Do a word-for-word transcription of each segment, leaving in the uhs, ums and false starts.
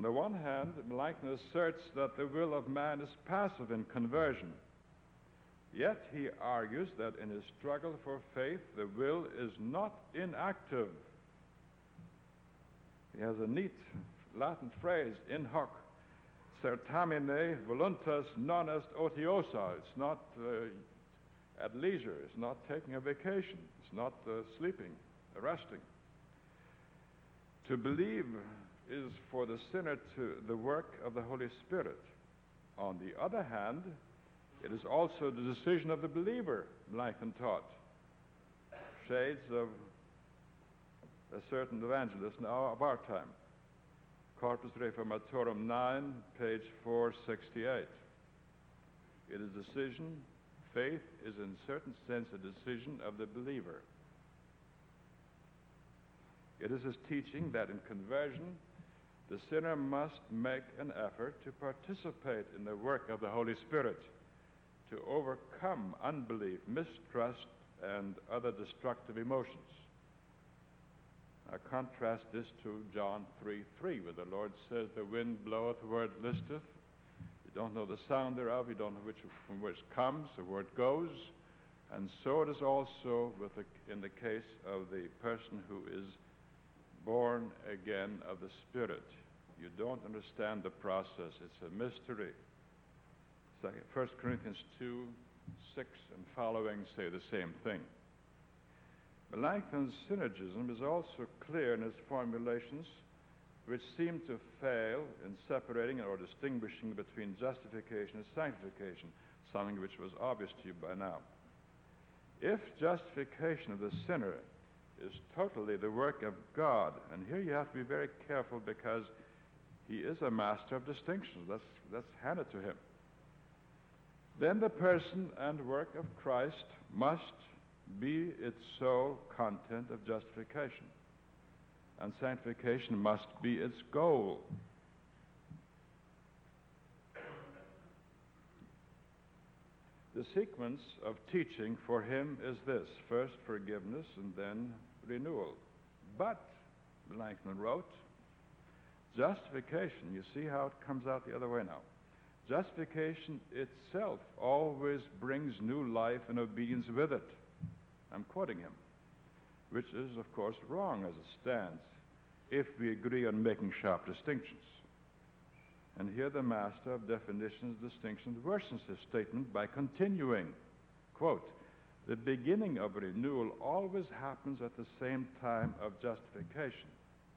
the one hand, Melanchthon asserts that the will of man is passive in conversion. Yet he argues that in his struggle for faith, the will is not inactive. He has a neat Latin phrase, in hoc certamine voluntas non est otiosa. It's not uh, at leisure. It's not taking a vacation. It's not uh, sleeping, resting. To believe is for the sinner to the work of the Holy Spirit. On the other hand, it is also the decision of the believer, Melanchthon taught. Shades of a certain evangelist now of our time. Corpus Reformatorum nine, page four sixty-eight. It is a decision. Faith is in a certain sense a decision of the believer. It is his teaching that in conversion, the sinner must make an effort to participate in the work of the Holy Spirit, to overcome unbelief, mistrust, and other destructive emotions. I contrast this to John three three, where the Lord says, the wind bloweth where it listeth. You don't know the sound thereof. You don't know which, from which it comes or where it goes. And so it is also with the, in the case of the person who is born again of the Spirit. You don't understand the process. It's a mystery. First Corinthians two, six and following say the same thing. Melanchthon's synergism is also clear in his formulations, which seem to fail in separating or distinguishing between justification and sanctification, something which was obvious to you by now. If justification of the sinner is totally the work of God, and here you have to be very careful because he is a master of distinctions. That's, that's handed to him. Then the person and work of Christ must be its sole content of justification, and sanctification must be its goal. The sequence of teaching for him is this: first forgiveness and then renewal. But, Melanchthon wrote, justification, you see how it comes out the other way now. Justification itself always brings new life and obedience with it. I'm quoting him, which is, of course, wrong as it stands, if we agree on making sharp distinctions. And here the master of definitions, distinctions, worsens his statement by continuing, quote, the beginning of renewal always happens at the same time of justification.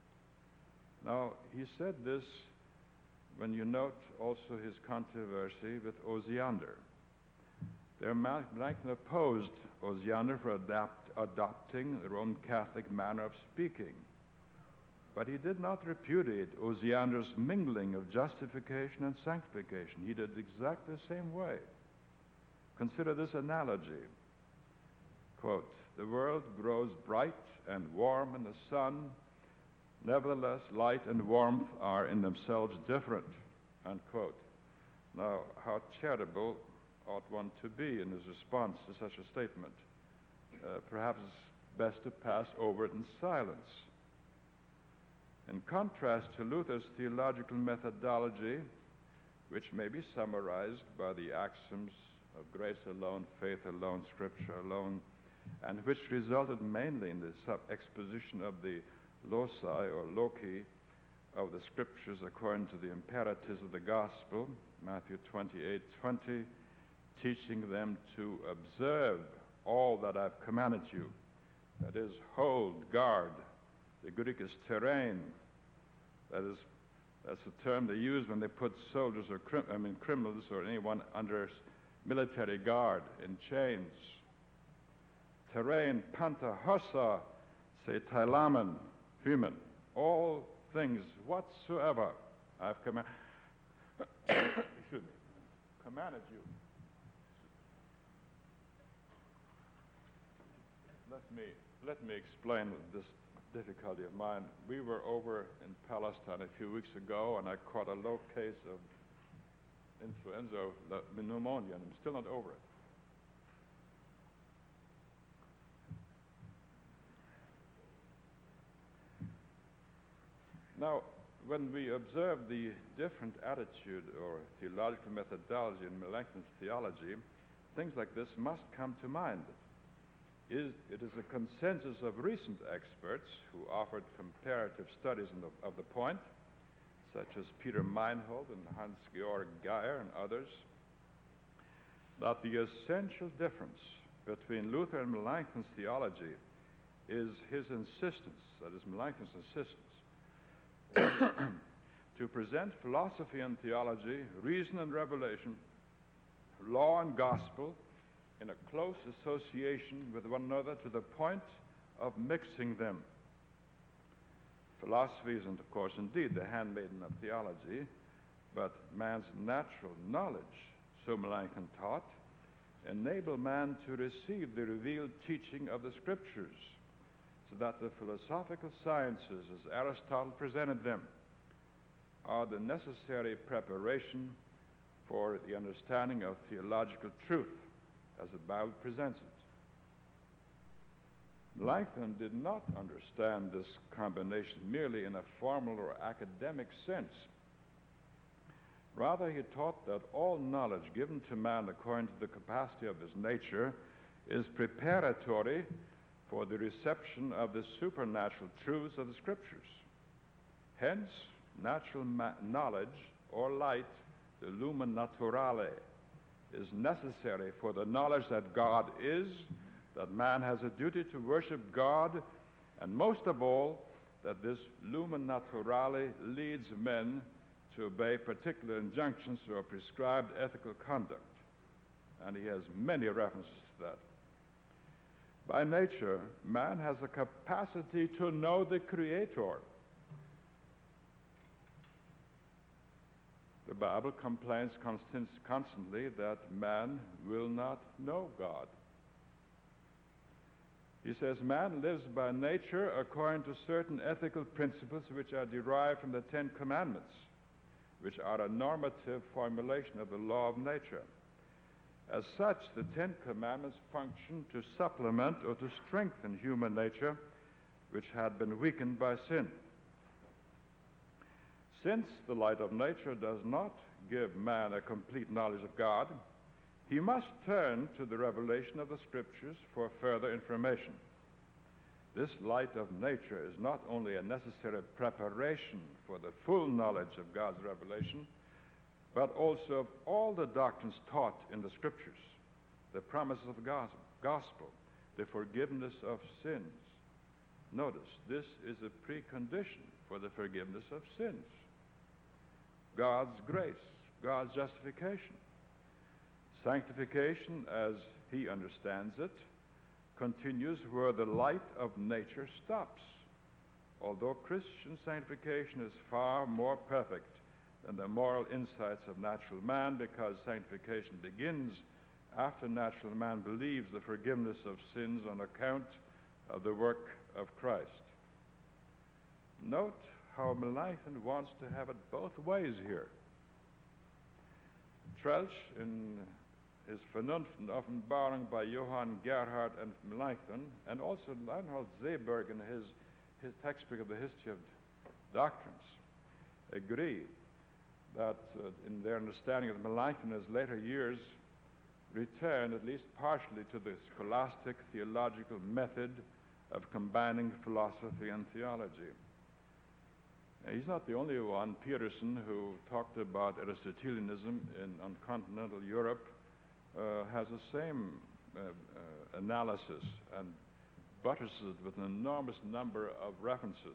Now, he said this when you note also his controversy with Osiander. There, Melanchthon opposed Osiander for adapt, adopting the Roman Catholic manner of speaking. But he did not repudiate Osiander's mingling of justification and sanctification. He did exactly the same way. Consider this analogy. Quote, the world grows bright and warm in the sun. Nevertheless, light and warmth are in themselves different, unquote. Now, how charitable ought one to be in his response to such a statement? Uh, perhaps it's best to pass over it in silence. In contrast to Luther's theological methodology, which may be summarized by the axioms of grace alone, faith alone, Scripture alone, and which resulted mainly in the sub-exposition of the loci or loci of the Scriptures according to the imperatives of the Gospel, Matthew twenty-eight twenty, teaching them to observe all that I've commanded you. That is, hold, guard. The Greek is terrain. That is, that's the term they use when they put soldiers or crim- I mean criminals or anyone under military guard in chains. Terrain, panta, hossa, say tailamen, human. All things whatsoever I've command- excuse me, commanded you. Let me, let me explain this difficulty of mine. We were over in Palestine a few weeks ago, and I caught a low case of influenza, pneumonia, and I'm still not over it. Now, when we observe the different attitude or theological methodology in Melanchthon's theology, things like this must come to mind. Is, it is a consensus of recent experts who offered comparative studies in the, of the point, such as Peter Meinhold and Hans-Georg Geyer and others, that the essential difference between Luther and Melanchthon's theology is his insistence, that is Melanchthon's insistence, to present philosophy and theology, reason and revelation, law and gospel in a close association with one another to the point of mixing them. Philosophy isn't, of course, indeed the handmaiden of theology, but man's natural knowledge, so Melanchthon taught, enable man to receive the revealed teaching of the Scriptures, so that the philosophical sciences, as Aristotle presented them, are the necessary preparation for the understanding of theological truth, as the Bible presents it. Melanchthon did not understand this combination merely in a formal or academic sense. Rather, he taught that all knowledge given to man according to the capacity of his nature is preparatory for the reception of the supernatural truths of the Scriptures. Hence, natural ma- knowledge, or light, the lumen naturale, is necessary for the knowledge that God is, that man has a duty to worship God, and most of all, that this lumen naturale leads men to obey particular injunctions or prescribed ethical conduct. And he has many references to that. By nature, man has a capacity to know the Creator. The Bible complains constant, constantly that man will not know God. He says man lives by nature according to certain ethical principles which are derived from the Ten Commandments, which are a normative formulation of the law of nature. As such, the Ten Commandments function to supplement or to strengthen human nature, which had been weakened by sin. Since the light of nature does not give man a complete knowledge of God, he must turn to the revelation of the Scriptures for further information. This light of nature is not only a necessary preparation for the full knowledge of God's revelation, but also of all the doctrines taught in the Scriptures, the promises of the gospel, the forgiveness of sins. Notice, this is a precondition for the forgiveness of sins. God's grace, God's justification. Sanctification, as he understands it, continues where the light of nature stops. Although Christian sanctification is far more perfect than the moral insights of natural man, because sanctification begins after natural man believes the forgiveness of sins on account of the work of Christ. Note how Melanchthon wants to have it both ways here. Troeltsch, in his Vernunft often borrowed by Johann Gerhard and Melanchthon, and also Reinhold Seeberg in his, his textbook of the history of doctrines, agree that uh, in their understanding of Melanchthon in his later years returned at least partially to the scholastic theological method of combining philosophy and theology. Now, he's not the only one. Peterson, who talked about Aristotelianism in, on continental Europe, uh, has the same uh, uh, analysis and buttresses it with an enormous number of references.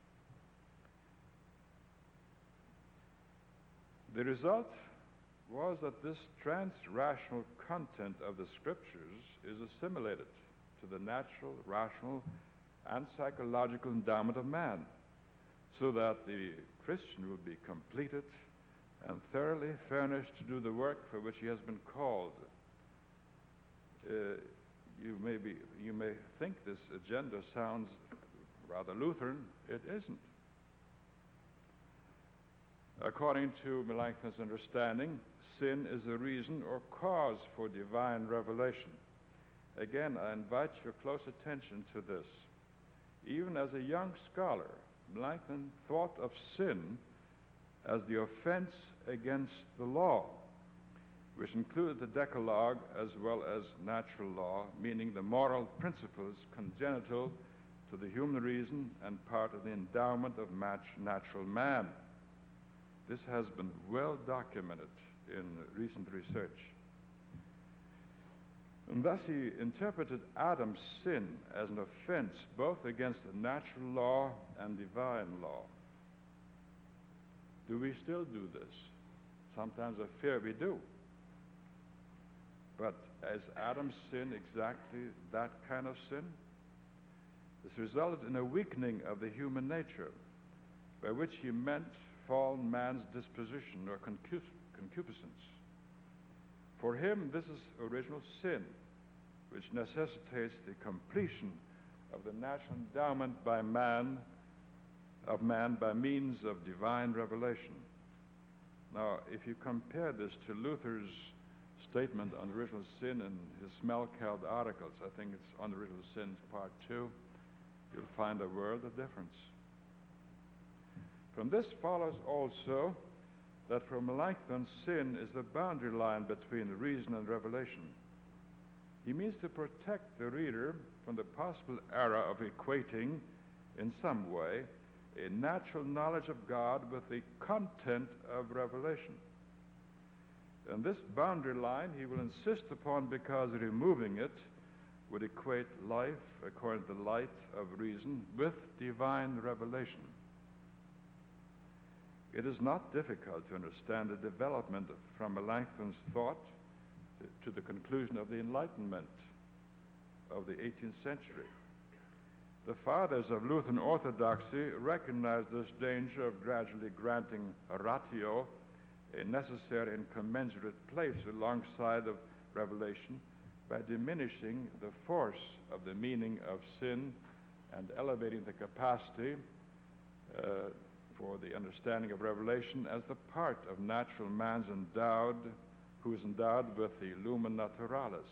The result was that this trans-rational content of the Scriptures is assimilated to the natural, rational, and psychological endowment of man, so that the Christian will be completed and thoroughly furnished to do the work for which he has been called. Uh, you may be, you may think this agenda sounds rather Lutheran. It isn't. According to Melanchthon's understanding, sin is the reason or cause for divine revelation. Again, I invite your close attention to this. Even as a young scholar, Melanchthon thought of sin as the offense against the law, which included the Decalogue as well as natural law, meaning the moral principles congenital to the human reason and part of the endowment of match natural man. This has been well documented in recent research. And thus he interpreted Adam's sin as an offense both against the natural law and divine law. Do we still do this? Sometimes I fear we do. But is Adam's sin exactly that kind of sin? This resulted in a weakening of the human nature, by which he meant fallen man's disposition or concup- concupiscence. For him, this is original sin, which necessitates the completion of the natural endowment by man, of man by means of divine revelation. Now, if you compare this to Luther's statement on original sin in his Smelkeld articles, I think it's on original sins part two, you'll find a world of difference. From this follows also that for Melanchthon, sin is the boundary line between reason and revelation. He means to protect the reader from the possible error of equating, in some way, a natural knowledge of God with the content of revelation. And this boundary line he will insist upon, because removing it would equate life, according to the light of reason, with divine revelation. It is not difficult to understand the development from Melanchthon's thought to, to the conclusion of the Enlightenment of the eighteenth century. The fathers of Lutheran orthodoxy recognized this danger of gradually granting a ratio, a necessary and commensurate place alongside of revelation, by diminishing the force of the meaning of sin and elevating the capacity uh, for the understanding of revelation as the part of natural man's endowed, who is endowed with the lumen naturalis.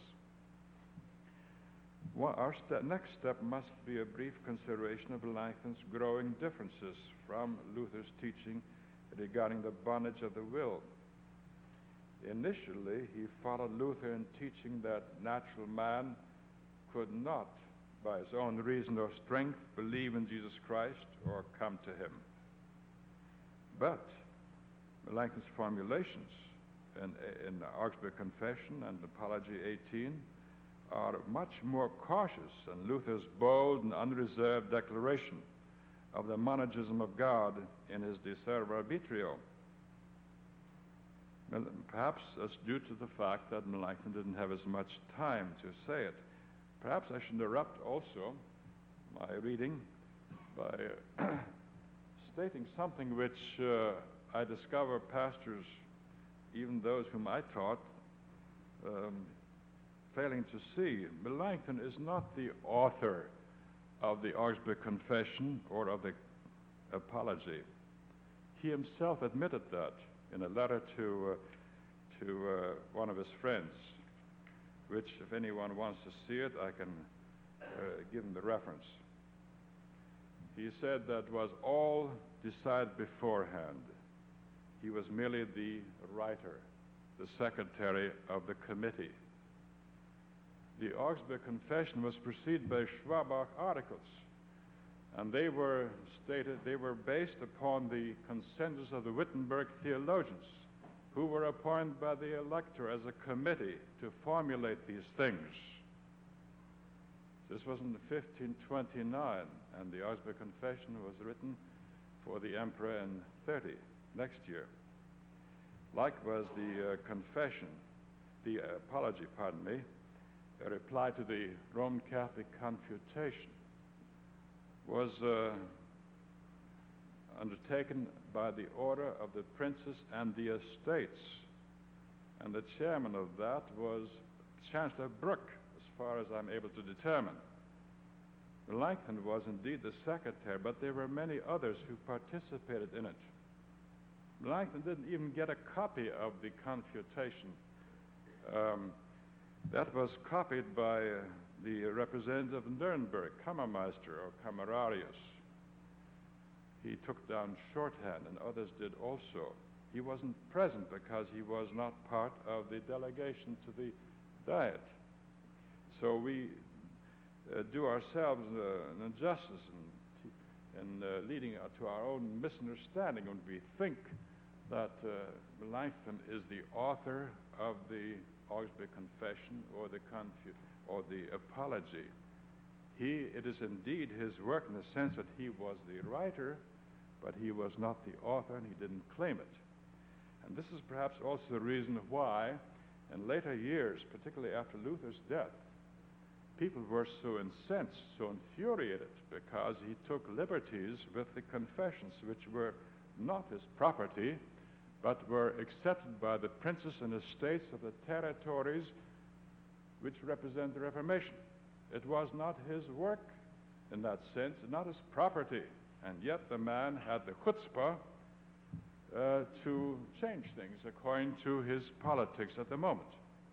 Well, our step, next step must be a brief consideration of Melanchthon's growing differences from Luther's teaching regarding the bondage of the will. Initially, he followed Luther in teaching that natural man could not, by his own reason or strength, believe in Jesus Christ or come to him. But Melanchthon's formulations in, in the Augsburg Confession and Apology eighteen are much more cautious than Luther's bold and unreserved declaration of the monergism of God in his De Servo Arbitrio. Perhaps that's due to the fact that Melanchthon didn't have as much time to say it. Perhaps I should interrupt also my reading by stating something which uh, I discover pastors, even those whom I taught, um, failing to see. Melanchthon is not the author of the Augsburg Confession or of the Apology. He himself admitted that in a letter to uh, to uh, one of his friends, which, if anyone wants to see it, I can uh, give him the reference. He said that was all decided beforehand. He was merely the writer, the secretary of the committee. The Augsburg Confession was preceded by Schwabach articles, and they were stated, they were based upon the consensus of the Wittenberg theologians, who were appointed by the elector as a committee to formulate these things. This was in fifteen twenty-nine, and the Augsburg Confession was written for the emperor in thirty, next year. Like was the uh, confession, the uh, apology, pardon me, a reply to the Roman Catholic Confutation, was uh, undertaken by the order of the princes and the estates. And the chairman of that was Chancellor Brooke, as far as I'm able to determine. Melanchthon was indeed the secretary, but there were many others who participated in it. Melanchthon didn't even get a copy of the Confutation. Um, that was copied by uh, the representative of Nuremberg, Kammermeister or Camerarius. he took down shorthand, and others did also. He wasn't present because he was not part of the delegation to the Diet. So we uh, do ourselves uh, an injustice in, in uh, leading to our own misunderstanding when we think that uh, Melanchthon is the author of the Augsburg Confession or the Confu- or the Apology. He, it is indeed his work in the sense that he was the writer, but he was not the author, and he didn't claim it. And this is perhaps also the reason why, in later years, particularly after Luther's death, people were so incensed, so infuriated, because he took liberties with the confessions, which were not his property, but were accepted by the princes and estates of the territories which represent the Reformation. It was not his work in that sense, not his property. And yet the man had the chutzpah uh, to change things according to his politics at the moment.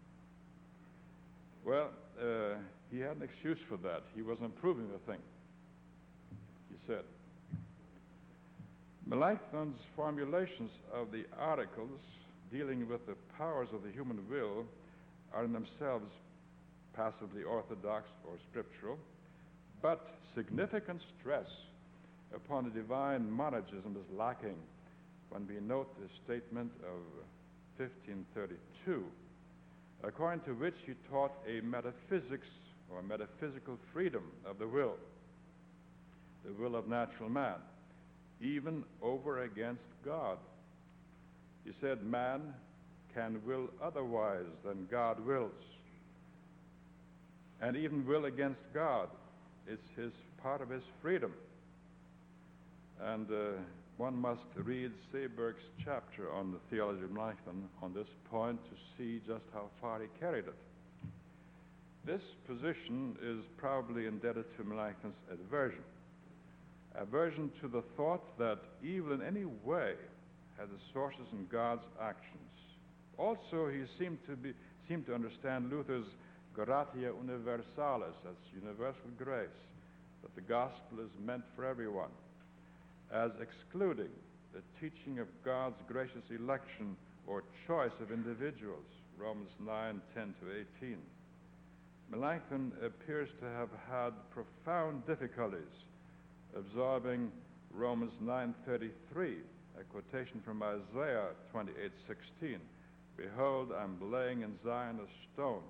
Well, uh, he had an excuse for that. He was improving the thing, he said. Melanchthon's formulations of the articles dealing with the powers of the human will are in themselves passively orthodox or scriptural, but significant stress upon the divine monergism is lacking when we note the statement of fifteen thirty-two, according to which he taught a metaphysics or metaphysical freedom of the will, the will of natural man, even over against God. He said man can will otherwise than God wills, and even will against God. It's his part of his freedom. And uh, one must read Seeberg's chapter on the theology of Melanchthon on this point to see just how far he carried it. This position is probably indebted to Melanchthon's aversion. Aversion to the thought that evil in any way has its sources in God's actions. Also, he seemed to be seemed to understand Luther's gratia universalis, that's universal grace, that the gospel is meant for everyone, as excluding the teaching of God's gracious election or choice of individuals, Romans nine, ten to eighteen. Melanchthon appears to have had profound difficulties absorbing Romans nine thirty-three, a quotation from Isaiah twenty-eight sixteen. Behold, I'm laying in Zion a stone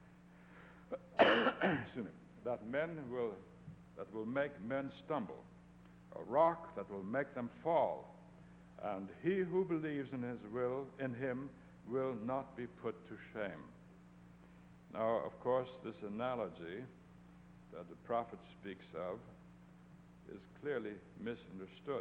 excuse me, that men will that will make men stumble, a rock that will make them fall, and he who believes in his will in him will not be put to shame. Now, of course, this analogy that the prophet speaks of is clearly misunderstood.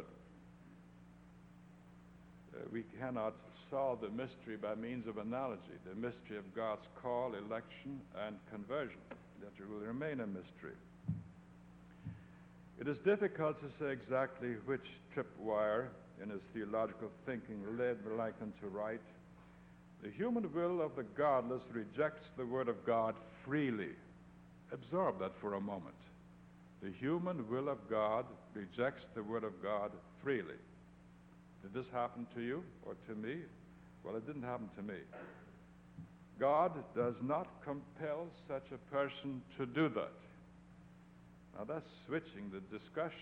Uh, we cannot solve the mystery by means of analogy, the mystery of God's call, election, and conversion. That will remain a mystery. It is difficult to say exactly which tripwire in his theological thinking led Melanchthon to write, "The human will of the godless rejects the word of God freely." Absorb that for a moment. The human will of God rejects the word of God freely. Did this happen to you or to me? Well, it didn't happen to me. God does not compel such a person to do that. Now that's switching the discussion.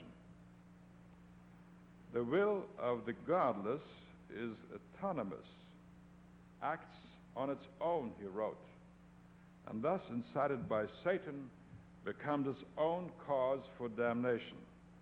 The will of the godless is autonomous, acts on its own, he wrote, and thus, incited by Satan, becomes its own cause for damnation.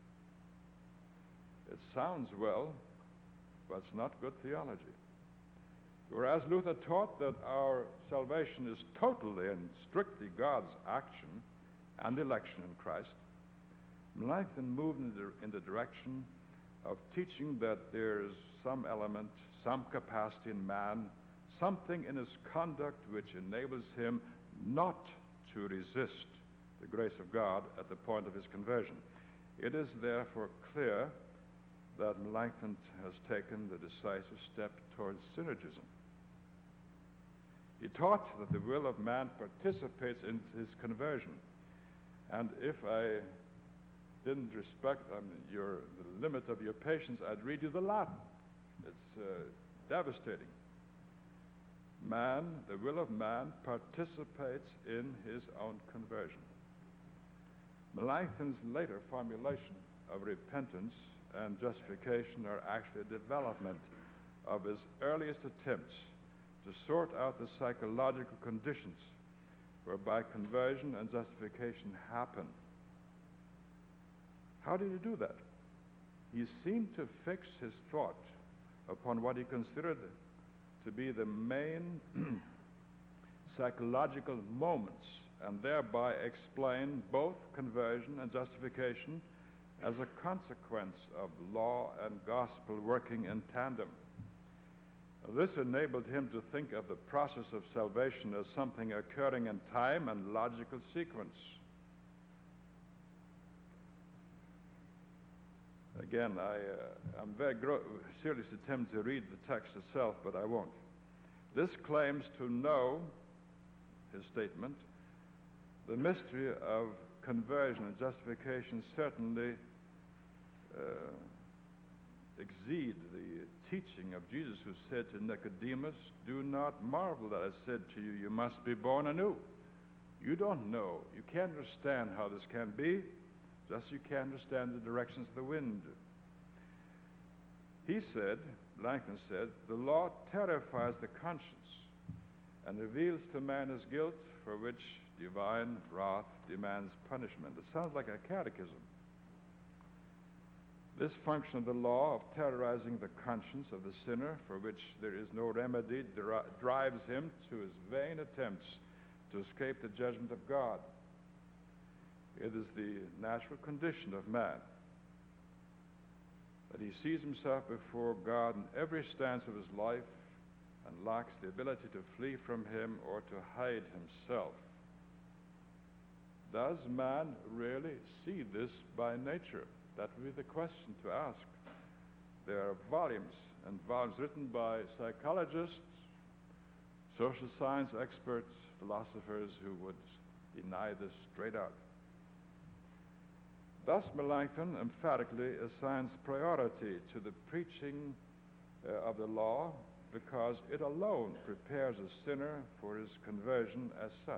It sounds well, but it's not good theology. Whereas Luther taught that our salvation is totally and strictly God's action and election in Christ, Melanchthon moved in the, in the direction of teaching that there's some element, some capacity in man, something in his conduct which enables him not to resist the grace of God at the point of his conversion. It is therefore clear that Melanchthon has taken the decisive step towards synergism. He taught that the will of man participates in his conversion. And if I didn't respect I mean, your, the limit of your patience, I'd read you the Latin. It's uh, devastating. Man, the will of man, participates in his own conversion. Melanchthon's later formulation of repentance and justification are actually a development of his earliest attempts to sort out the psychological conditions whereby conversion and justification happen. How did he do that? He seemed to fix his thought upon what he considered to be the main psychological moments, and thereby explain both conversion and justification as a consequence of law and gospel working in tandem. This enabled him to think of the process of salvation as something occurring in time and logical sequence. Again, I, uh, I'm very gro- seriously tempted to read the text itself, but I won't. This claims to know, his statement, the mystery of conversion and justification certainly uh, exceed the teaching of Jesus, who said to Nicodemus, "Do not marvel that I said to you, you must be born anew." You don't know. You can't understand how this can be, just as you can't understand the directions of the wind. He said, Melanchthon said, the law terrifies the conscience and reveals to man his guilt, for which divine wrath demands punishment. It sounds like a catechism. This function of the law of terrorizing the conscience of the sinner, for which there is no remedy, dri- drives him to his vain attempts to escape the judgment of God. It is the natural condition of man that he sees himself before God in every stance of his life and lacks the ability to flee from him or to hide himself. Does man really see this by nature? That would be the question to ask. There are volumes and volumes written by psychologists, social science experts, philosophers who would deny this straight out. Thus, Melanchthon emphatically assigns priority to the preaching uh, of the law because it alone prepares a sinner for his conversion as such.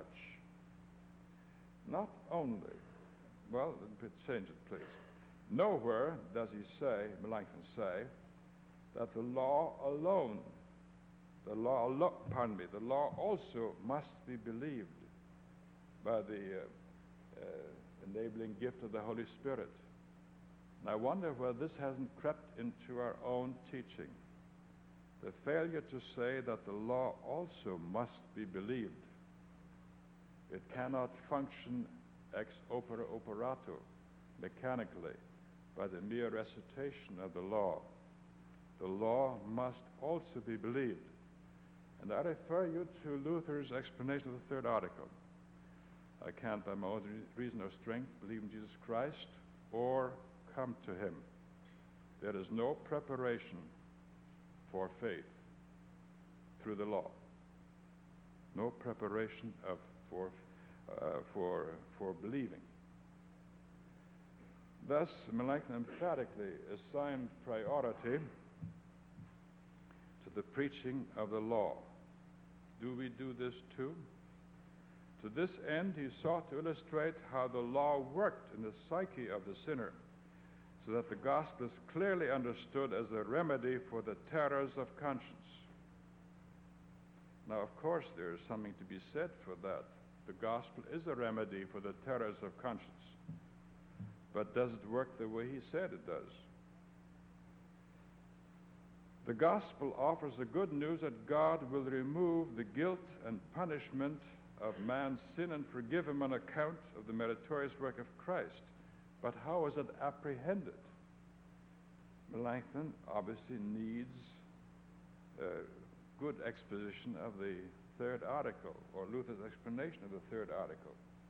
Not only, well, change it, please. Nowhere does he say, Melanchthon say, that the law alone, the law, alo- pardon me, the law also must be believed by the uh, uh, enabling gift of the Holy Spirit. And I wonder whether this hasn't crept into our own teaching. The failure to say that the law also must be believed. It cannot function ex opere operato, mechanically, by the mere recitation of the law. The law must also be believed. And I refer you to Luther's explanation of the third article. I can't, by my own reason or strength, believe in Jesus Christ or come to him. There is no preparation for faith through the law. No preparation of for uh, for for believing. Thus, Melanchthon emphatically assigned priority to the preaching of the law. Do we do this too? To this end, he sought to illustrate how the law worked in the psyche of the sinner, so that the gospel is clearly understood as a remedy for the terrors of conscience. Now, of course, there is something to be said for that. The gospel is a remedy for the terrors of conscience. But does it work the way he said it does? The gospel offers the good news that God will remove the guilt and punishment of man's sin and forgive him on account of the meritorious work of Christ. But how is it apprehended? Melanchthon obviously needs uh, good exposition of the third article, or Luther's explanation of the third article.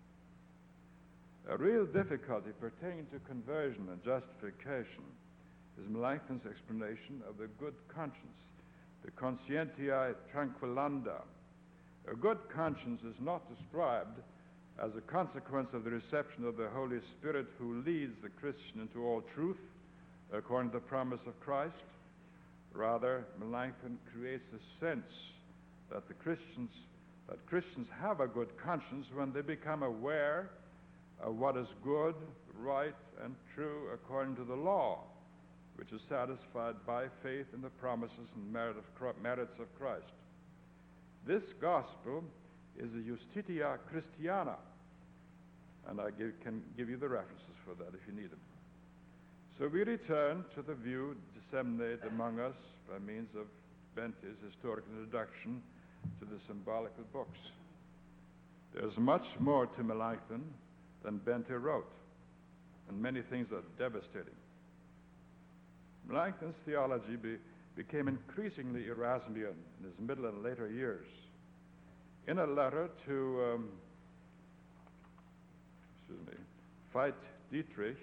A real difficulty pertaining to conversion and justification is Melanchthon's explanation of the good conscience, the conscientia tranquillanda. A good conscience is not described as a consequence of the reception of the Holy Spirit who leads the Christian into all truth, according to the promise of Christ. Rather, Melanchthon creates a sense that the Christians, that Christians have a good conscience when they become aware of what is good, right, and true according to the law, which is satisfied by faith in the promises and merit of, merits of Christ. This gospel is a Justitia Christiana, and I give, can give you the references for that if you need them. So we return to the view disseminated among us by means of Bente's historical introduction to the symbolical books. There's much more to Melanchthon than Bente wrote, and many things are devastating. Melanchthon's theology be, became increasingly Erasmian in his middle and later years. In a letter to um, excuse me, Veit Dietrich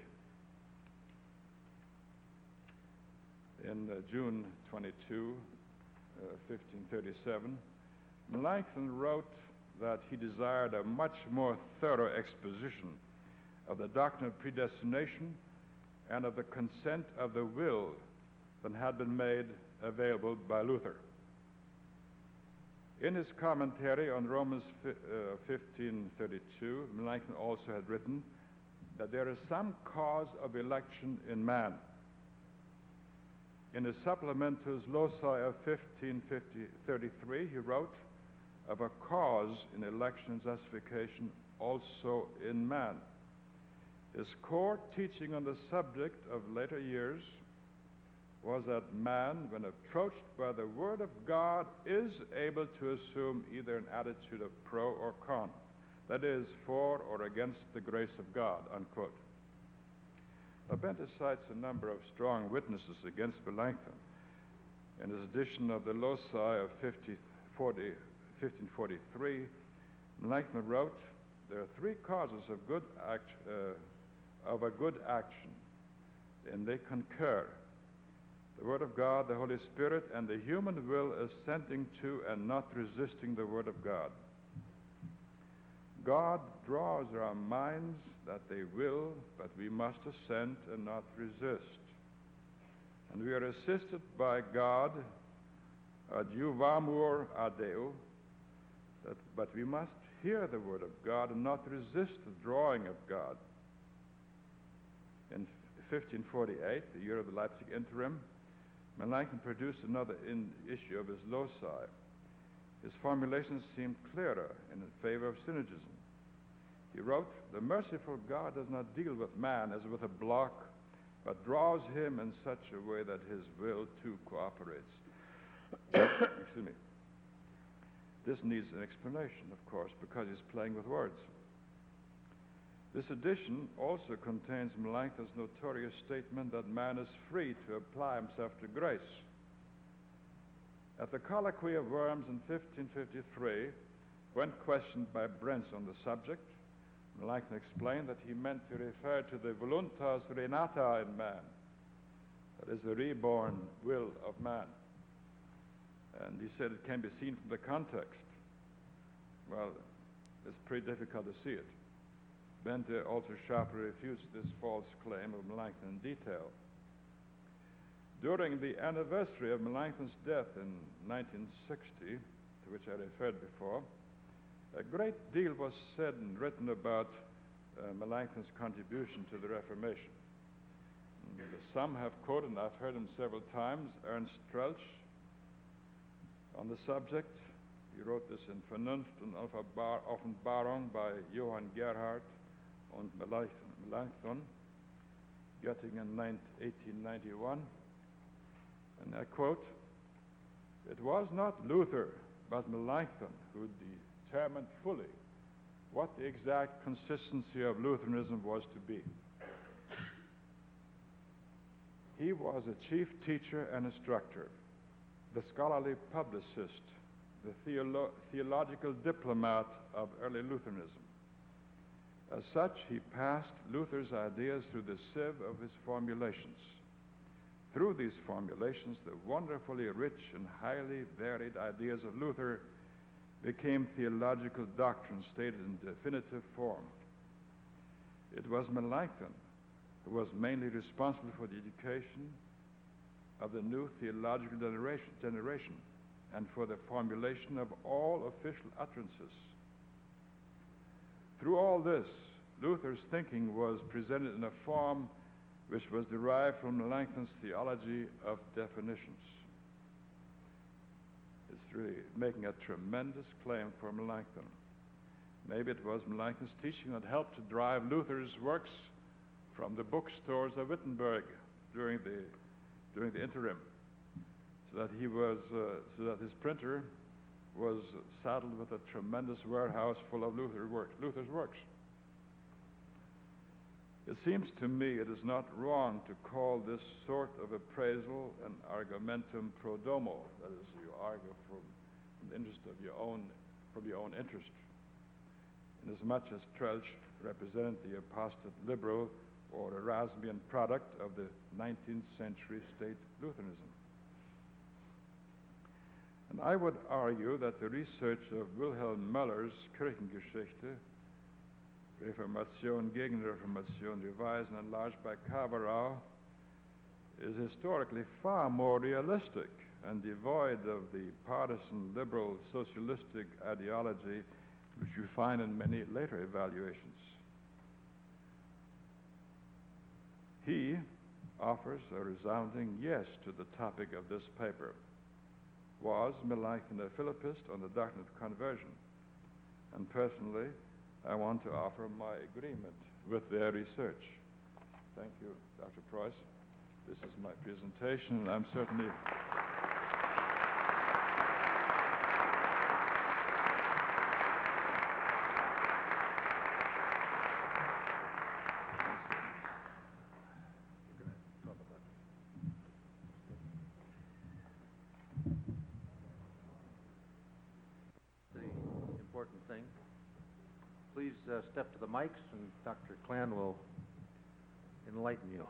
in uh, June twenty-second, uh, fifteen thirty-seven, Melanchthon wrote that he desired a much more thorough exposition of the doctrine of predestination and of the consent of the will than had been made available by Luther. In his commentary on Romans fifteen thirty-two, Melanchthon also had written that there is some cause of election in man. In his supplement to his loci of fifteen thirty-three, he wrote of a cause in election and justification also in man. His core teaching on the subject of later years was that man, when approached by the Word of God, is able to assume either an attitude of pro or con, that is, for or against the grace of God, unquote. Bente cites a number of strong witnesses against Melanchthon. In his edition of the loci of fifteen forty-three, Melanchthon wrote, there are three causes of good act, uh, of a good action, and they concur: the Word of God, the Holy Spirit, and the human will assenting to and not resisting the Word of God. God draws our minds that they will, but we must assent and not resist. And we are assisted by God, adjuvamur ad Deo, that, but we must hear the Word of God and not resist the drawing of God. In fifteen forty-eight, the year of the Leipzig Interim, Melanchthon produced another in issue of his loci. His formulations seemed clearer in favor of synergism. He wrote, the merciful God does not deal with man as with a block, but draws him in such a way that his will too cooperates. Excuse me. This needs an explanation, of course, because he's playing with words. This edition also contains Melanchthon's notorious statement that man is free to apply himself to grace. At the Colloquy of Worms in fifteen fifty-three, when questioned by Brentz on the subject, Melanchthon explained that he meant to refer to the voluntas renata in man, that is the reborn will of man. And he said it can be seen from the context. Well, it's pretty difficult to see it. Bente also sharply refutes this false claim of Melanchthon in detail. During the anniversary of Melanchthon's death in nineteen sixty, to which I referred before, a great deal was said and written about uh, Melanchthon's contribution to the Reformation. And some have quoted, and I've heard him several times, Ernst Troeltsch on the subject. He wrote this in Vernunft und Offenbarung by Johann Gerhard und Melanchthon, Göttingen, eighteen ninety-one. And I quote, it was not Luther, but Melanchthon who determined fully what the exact consistency of Lutheranism was to be. He was a chief teacher and instructor, the scholarly publicist, the theolo- theological diplomat of early Lutheranism. As such, he passed Luther's ideas through the sieve of his formulations. Through these formulations, the wonderfully rich and highly varied ideas of Luther became theological doctrine stated in definitive form. It was Melanchthon who was mainly responsible for the education of the new theological generation, generation and for the formulation of all official utterances. Through all this, Luther's thinking was presented in a form which was derived from Melanchthon's theology of definitions. It's really making a tremendous claim for Melanchthon. Maybe it was Melanchthon's teaching that helped to drive Luther's works from the bookstores of Wittenberg during the during the interim, so that he was uh, so that his printer was saddled with a tremendous warehouse full of Luther work, Luther's works. It seems to me it is not wrong to call this sort of appraisal an argumentum pro domo. That is, you argue from the interest of your own, from your own interest. Inasmuch as Troeltsch represented the apostate liberal or Erasmian product of the nineteenth century state Lutheranism. And I would argue that the research of Wilhelm Müller's Kirchengeschichte, Reformation gegen Reformation, revised and enlarged by Kaberau, is historically far more realistic and devoid of the partisan liberal socialistic ideology which you find in many later evaluations. He offers a resounding yes to the topic of this paper. Was Melanchthon a Philippist on the doctrine of conversion? And personally, I want to offer my agreement with their research. Thank you, Doctor Preuss. This is my presentation, and I'm certainly... Thing. Please uh, step to the mics, and Doctor Klan will enlighten you.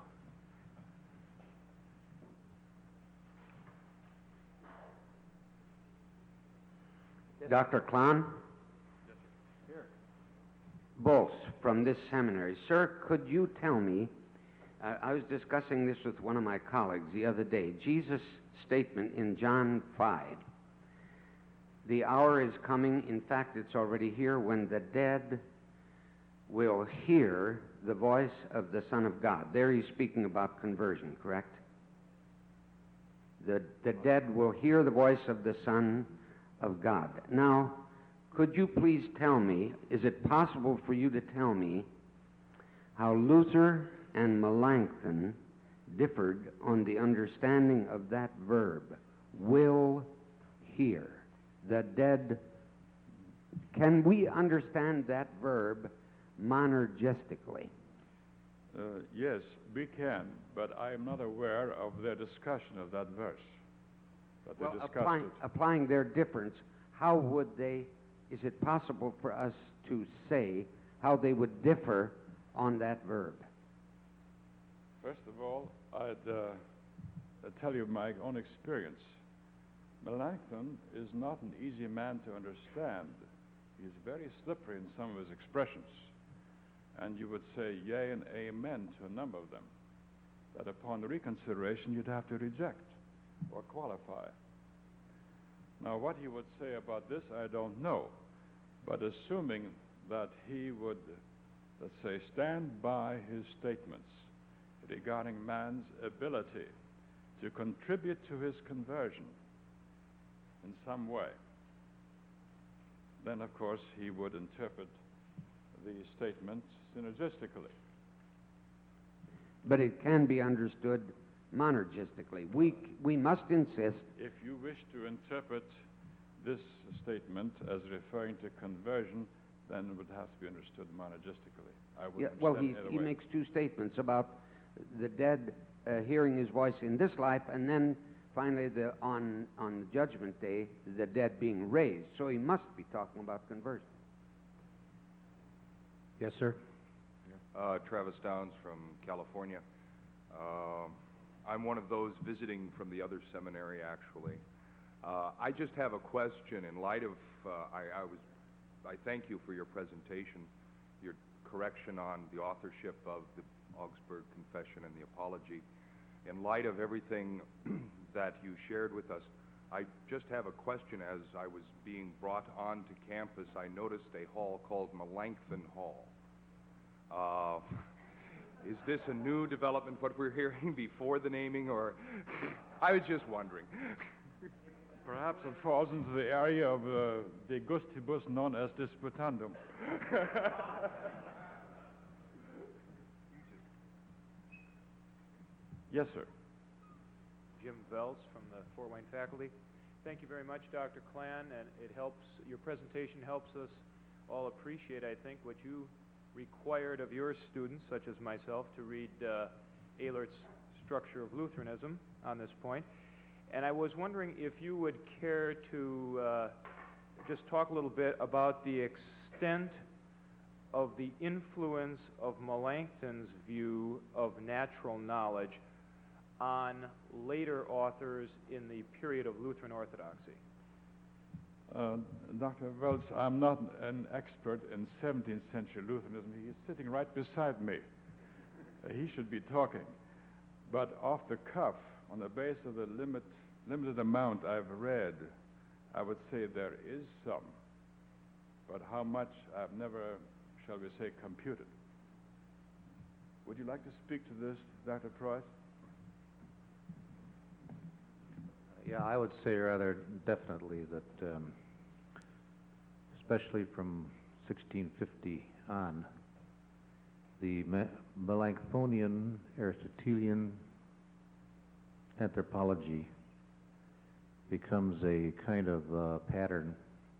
Doctor Klan? Yes, sir. Here. Bolz from this seminary. Sir, could you tell me, uh, I was discussing this with one of my colleagues the other day, Jesus' statement in John five. The hour is coming, in fact, it's already here, when the dead will hear the voice of the Son of God. There he's speaking about conversion, correct? The, the dead will hear the voice of the Son of God. Now, could you please tell me, is it possible for you to tell me how Luther and Melanchthon differed on the understanding of that verb, will hear? The dead, can we understand that verb monergistically? Uh, yes, we can, but I am not aware of their discussion of that verse. But Well, they discussed applying, it. applying their difference, how would they, is it possible for us to say how they would differ on that verb? First of all, I'd uh, I'd tell you my own experience. Melanchthon is not an easy man to understand. He's very slippery in some of his expressions. And you would say yea and amen to a number of them that upon reconsideration you'd have to reject or qualify. Now, what he would say about this, I don't know. But assuming that he would, let's say, stand by his statements regarding man's ability to contribute to his conversion in some way, then of course he would interpret the statements synergistically. But it can be understood monergistically. We, we must insist. If you wish to interpret this statement as referring to conversion, then it would have to be understood monergistically. I would Yeah, well, understand he, either he way. makes two statements about the dead uh, hearing his voice in this life, and then finally, the, on, on the judgment day, the dead being raised. So he must be talking about conversion. Yes, sir. Uh, Travis Downs from California. Um I'm one of those visiting from the other seminary, actually. Uh, I just have a question in light of, uh, I, I was, I thank you for your presentation, your correction on the authorship of the Augsburg Confession and the Apology. In light of everything that you shared with us, I just have a question. As I was being brought onto campus, I noticed a hall called Melanchthon Hall. Uh, is this a new development, what we're hearing before the naming, or I was just wondering. Perhaps it falls into the area of uh, de gustibus known as disputandum. Yes, sir. Jim Vels from the Fort Wayne faculty. Thank you very much, Doctor Klan, and it helps, your presentation helps us all appreciate, I think, what you required of your students, such as myself, to read uh, Ehlert's Structure of Lutheranism on this point. And I was wondering if you would care to uh, just talk a little bit about the extent of the influence of Melanchthon's view of natural knowledge on later authors in the period of Lutheran Orthodoxy. Uh, Doctor Welch, I'm not an expert in seventeenth century Lutheranism. He is sitting right beside me. Uh, he should be talking. But off the cuff, on the basis of the limit, limited amount I've read, I would say there is some. But how much, I've never, shall we say, computed. Would you like to speak to this, Doctor Price? Yeah, I would say rather definitely that, um, especially from sixteen fifty on, the Me- Melanchthonian, Aristotelian anthropology becomes a kind of uh, pattern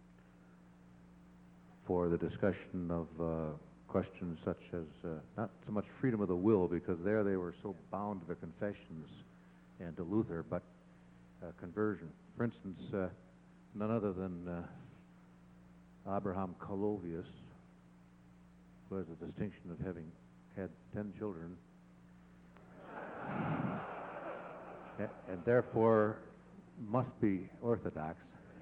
for the discussion of uh, questions such as, uh, not so much freedom of the will, because there they were so bound to the confessions and to Luther, but Uh, conversion. For instance, uh, none other than uh, Abraham Colovius, who has the distinction of having had ten children, and, and therefore must be Orthodox.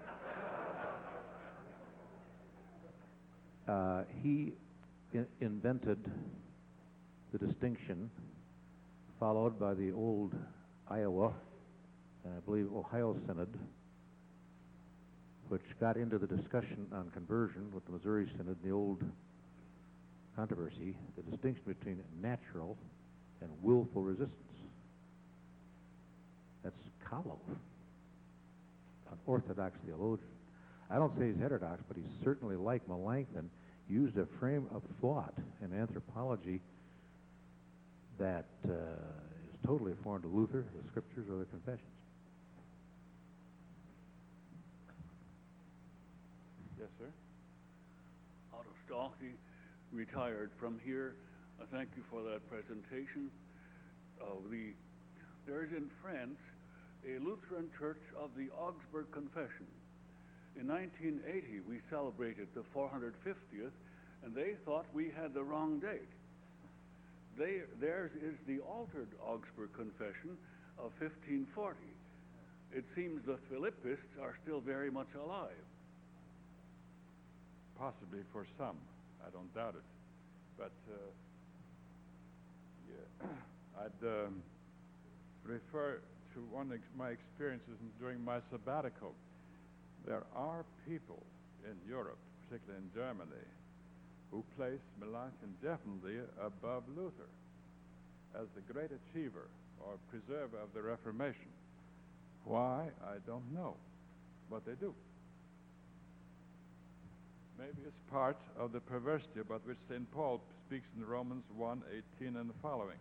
Uh, he in invented the distinction, followed by the old Iowa and I believe Ohio Synod, which got into the discussion on conversion with the Missouri Synod, the old controversy, the distinction between natural and willful resistance. That's Kalov, an Orthodox theologian. I don't say he's heterodox, but he's certainly, like Melanchthon, used a frame of thought in anthropology that uh, is totally foreign to Luther, the Scriptures, or the Confessions. Yes, sir. Otto Stalky, retired from here. I thank you for that presentation. Uh, the, there is in France a Lutheran church of the Augsburg Confession. In nineteen eighty, we celebrated the four hundred fiftieth, and they thought we had the wrong date. They, theirs is the altered Augsburg Confession of fifteen forty. It seems the Philippists are still very much alive. Possibly for some. I don't doubt it. But uh, yeah, I'd um, refer to one of ex my experiences in, during my sabbatical. There are people in Europe, particularly in Germany, who place Melanchthon definitely above Luther as the great achiever or preserver of the Reformation. Why, I don't know, but they do. Maybe it's part of the perversity about which Saint Paul speaks in Romans one eighteen and the following.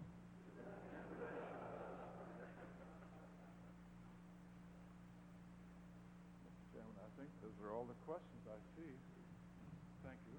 Mister Chairman, I think those are all the questions I see. Thank you.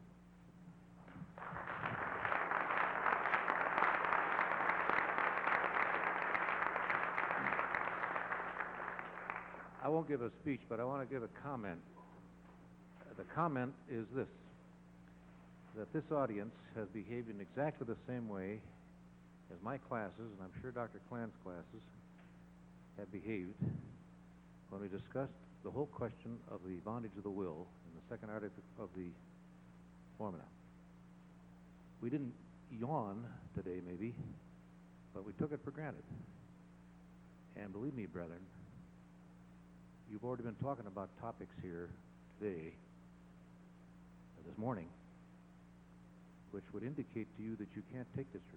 I won't give a speech, but I want to give a comment. The comment is this, that this audience has behaved in exactly the same way as my classes, and I'm sure Doctor Klan's classes have behaved when we discussed the whole question of the bondage of the will in the second article of the formula. We didn't yawn today, maybe, but we took it for granted. And believe me, brethren, you've already been talking about topics here today, or this morning, which would indicate to you that you can't take this for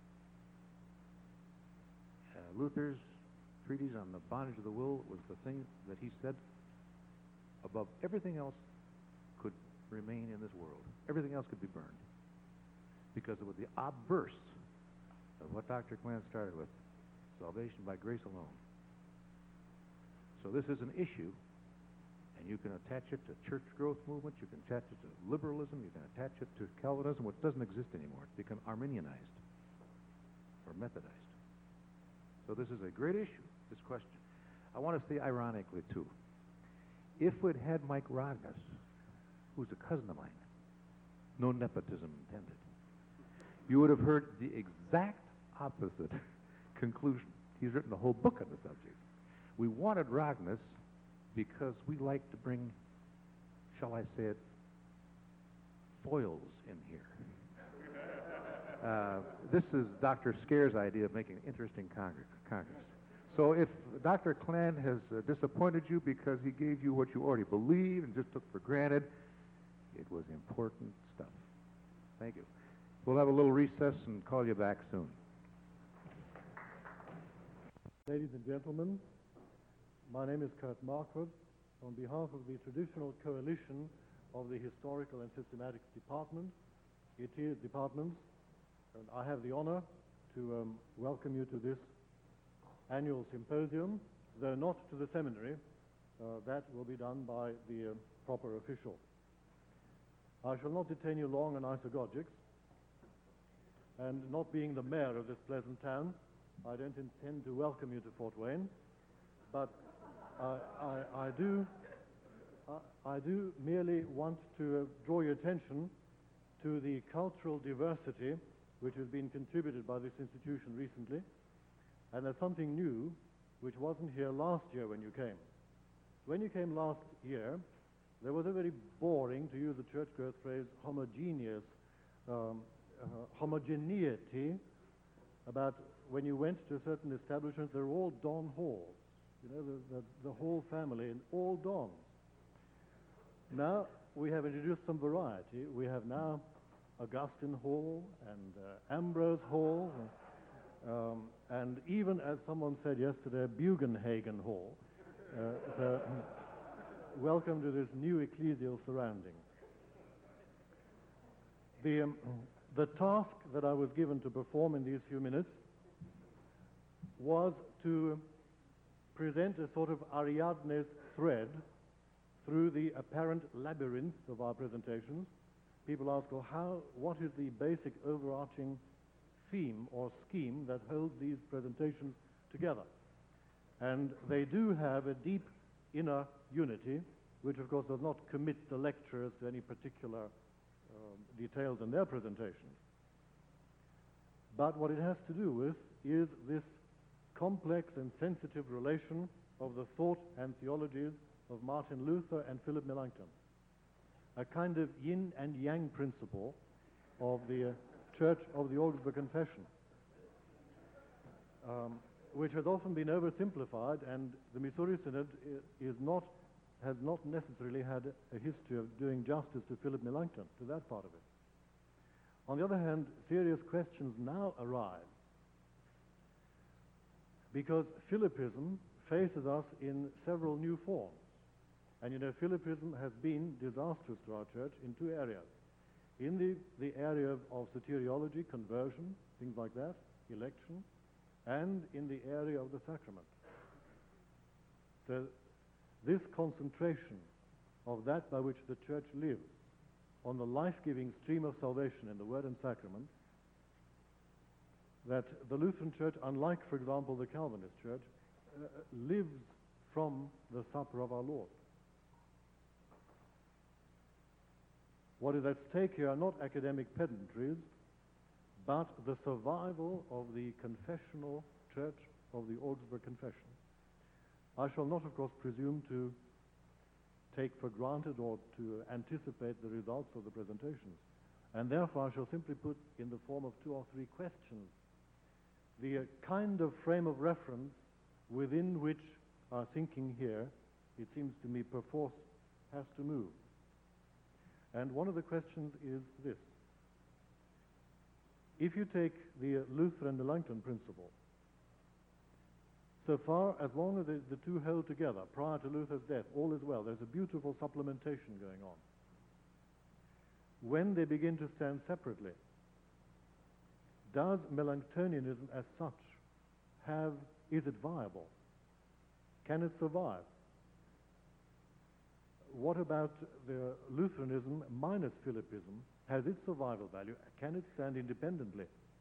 granted. Uh, Luther's treatise on the bondage of the will was the thing that he said above everything else could remain in this world. Everything else could be burned. Because it was the obverse of what Doctor Klan started with, salvation by grace alone. So this is an issue, and you can attach it to church growth movement, you can attach it to liberalism, you can attach it to Calvinism, which doesn't exist anymore. It's become Arminianized or Methodized. So this is a great issue, this question. I want to say ironically, too, if we'd had Mike Rognus, who's a cousin of mine, no nepotism intended, you would have heard the exact opposite conclusion. He's written a whole book on the subject. We wanted Rognus because we like to bring, shall I say it, foils in here. Uh, this is Doctor Scare's idea of making an interesting Congress. Congress. So if Doctor Klan has uh, disappointed you because he gave you what you already believe and just took for granted, it was important stuff. Thank you. We'll have a little recess and call you back soon. Ladies and gentlemen, my name is Kurt Marquardt. On behalf of the Traditional Coalition of the Historical and Systematics Department, it is departments, and I have the honor to um, welcome you to this annual symposium, though not to the seminary. Uh, that will be done by the uh, proper official. I shall not detain you long on isagogics. And not being the mayor of this pleasant town, I don't intend to welcome you to Fort Wayne, but I, I, I do I, I do merely want to uh, draw your attention to the cultural diversity which has been contributed by this institution recently, and there's something new which wasn't here last year when you came. When you came last year, there was a very boring, to use the church growth phrase, homogeneous um, Uh, homogeneity about when you went to certain establishments, they're all Don halls. You know, the, the, the whole family, and all Dons. Now, we have introduced some variety. We have now Augustine Hall and uh, Ambrose Hall, um, and even, as someone said yesterday, Bugenhagen Hall. Uh, so, welcome to this new ecclesial surrounding. The... Um, The task that I was given to perform in these few minutes was to present a sort of Ariadne's thread through the apparent labyrinth of our presentations. People ask, well, how, what is the basic overarching theme or scheme that holds these presentations together? And they do have a deep inner unity, which of course does not commit the lecturers to any particular Um, details in their presentation. But what it has to do with is this complex and sensitive relation of the thought and theologies of Martin Luther and Philip Melanchthon. A kind of yin and yang principle of the uh, Church of the Augsburg Confession, um, which has often been oversimplified, and the Missouri Synod is not has not necessarily had a history of doing justice to Philip Melanchthon, to that part of it. On the other hand, serious questions now arise because Philipism faces us in several new forms. And you know, Philipism has been disastrous to our church in two areas. In the, the area of, of soteriology, conversion, things like that, election, and in the area of the sacrament. So this concentration of that by which the church lives on the life-giving stream of salvation in the Word and Sacrament, that the Lutheran Church, unlike, for example, the Calvinist Church, uh, lives from the supper of our Lord. What is at stake here are not academic pedantries, but the survival of the confessional church of the Augsburg Confession. I shall not, of course, presume to take for granted or to anticipate the results of the presentations. And therefore I shall simply put in the form of two or three questions the uh, kind of frame of reference within which our thinking here, it seems to me, perforce has to move. And one of the questions is this. If you take the uh, Lutheran Melanchthon principle, so far as long as the, the two hold together, prior to Luther's death, all is well. There's a beautiful supplementation going on. When they begin to stand separately, does Melanchthonianism as such have, is it viable? Can it survive? What about the Lutheranism minus Philippism? Has its survival value? Can it stand independently?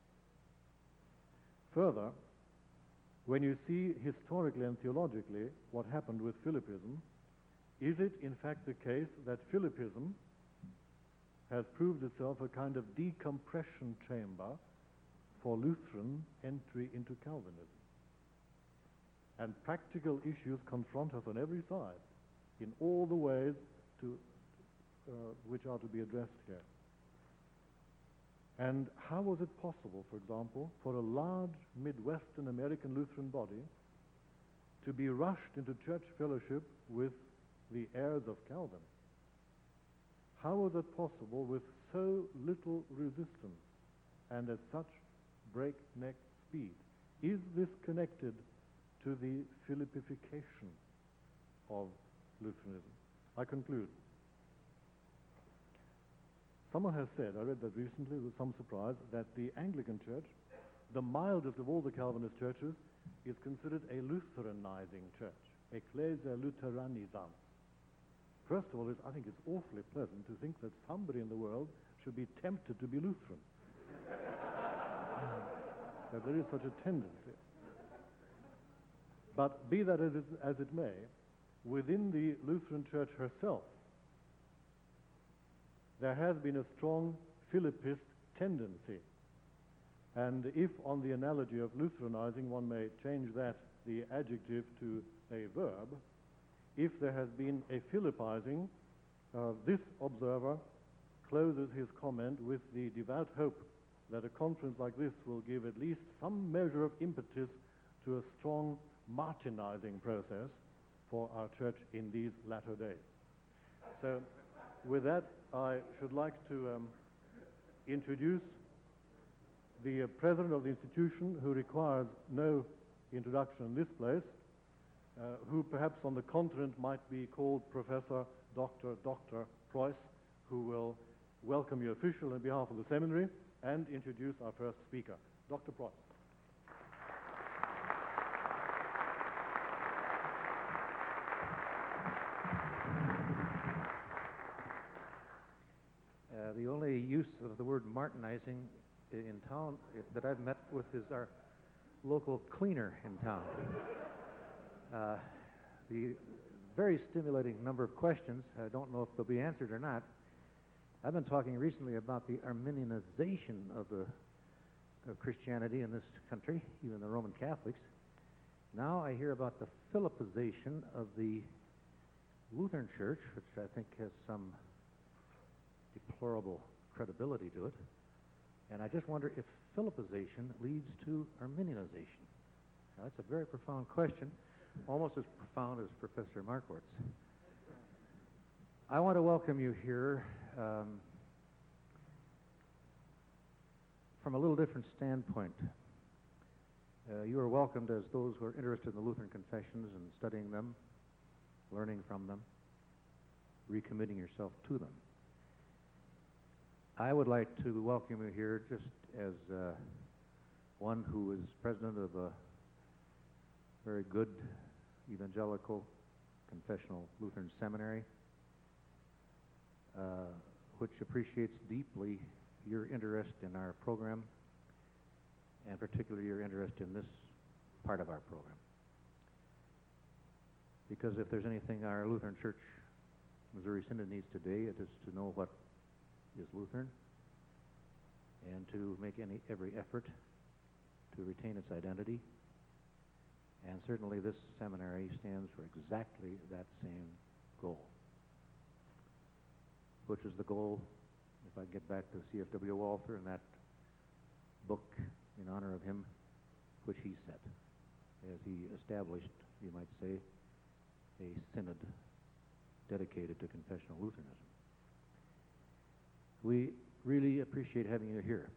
Further, when you see historically and theologically what happened with Philippism, is it in fact the case that Philippism has proved itself a kind of decompression chamber for Lutheran entry into Calvinism? And practical issues confront us on every side in all the ways to, uh, which are to be addressed here. And how was it possible, for example, for a large Midwestern American Lutheran body to be rushed into church fellowship with the heirs of Calvin? How was it possible with so little resistance and at such breakneck speed? Is this connected to the Philippification of Lutheranism? I conclude. Someone has said, I read that recently with some surprise, that the Anglican Church, the mildest of all the Calvinist churches, is considered a Lutheranizing church, Ecclesia Lutheranisans. First of all, I think it's awfully pleasant to think that somebody in the world should be tempted to be Lutheran. That there is such a tendency. But be that as it, as it may, within the Lutheran Church herself, there has been a strong Philippist tendency. And if, on the analogy of Lutheranizing, one may change that, the adjective, to a verb, if there has been a Philippizing, uh, this observer closes his comment with the devout hope that a conference like this will give at least some measure of impetus to a strong Martinizing process for our church in these latter days. So, with that, I should like to um, introduce the uh, president of the institution, who requires no introduction in this place, uh, who perhaps on the continent might be called Professor Doctor Doctor Preuss, who will welcome you officially on behalf of the seminary and introduce our first speaker. Doctor Preuss. Uh, the only use of the word Martinizing in town that I've met with is our local cleaner in town. Uh, the very stimulating number of questions, I don't know if they'll be answered or not. I've been talking recently about the Arminianization of the of Christianity in this country, even the Roman Catholics. Now I hear about the Philippization of the Lutheran Church, which I think has some deplorable credibility to it. And I just wonder if Philippization leads to Arminianization. Now, that's a very profound question, almost as profound as Professor Marquardt's. I want to welcome you here um, from a little different standpoint. Uh, you are welcomed as those who are interested in the Lutheran confessions and studying them, learning from them, recommitting yourself to them. I would like to welcome you here just as uh, one who is president of a very good evangelical confessional Lutheran seminary, uh, which appreciates deeply your interest in our program, and particularly your interest in this part of our program. Because if there's anything our Lutheran Church Missouri Synod needs today, it is to know what is Lutheran, and to make any every effort to retain its identity. And certainly this seminary stands for exactly that same goal. which is the goal, if I get back to C F W Walther and that book in honor of him, which he set, as he established, you might say, a synod dedicated to confessional Lutheranism. We really appreciate having you here.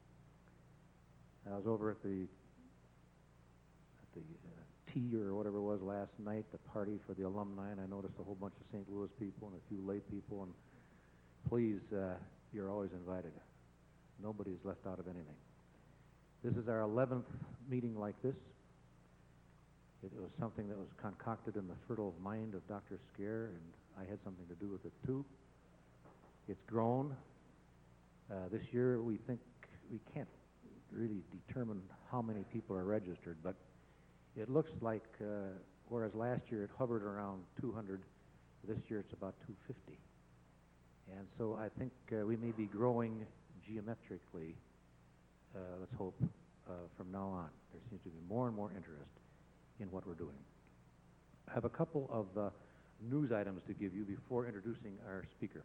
I was over at the at the uh, tea or whatever it was last night, the party for the alumni, and I noticed a whole bunch of Saint Louis people and a few lay people, and please, uh, you're always invited. Nobody's left out of anything. This is our eleventh meeting like this. It was something that was concocted in the fertile mind of Doctor Scare, and I had something to do with it too. It's grown. Uh, this year we think we can't really determine how many people are registered, but it looks like, uh, whereas last year it hovered around two hundred, this year it's about two hundred fifty. And so I think uh, we may be growing geometrically, uh, let's hope, uh, from now on. There seems to be more and more interest in what we're doing. I have a couple of uh, news items to give you before introducing our speaker.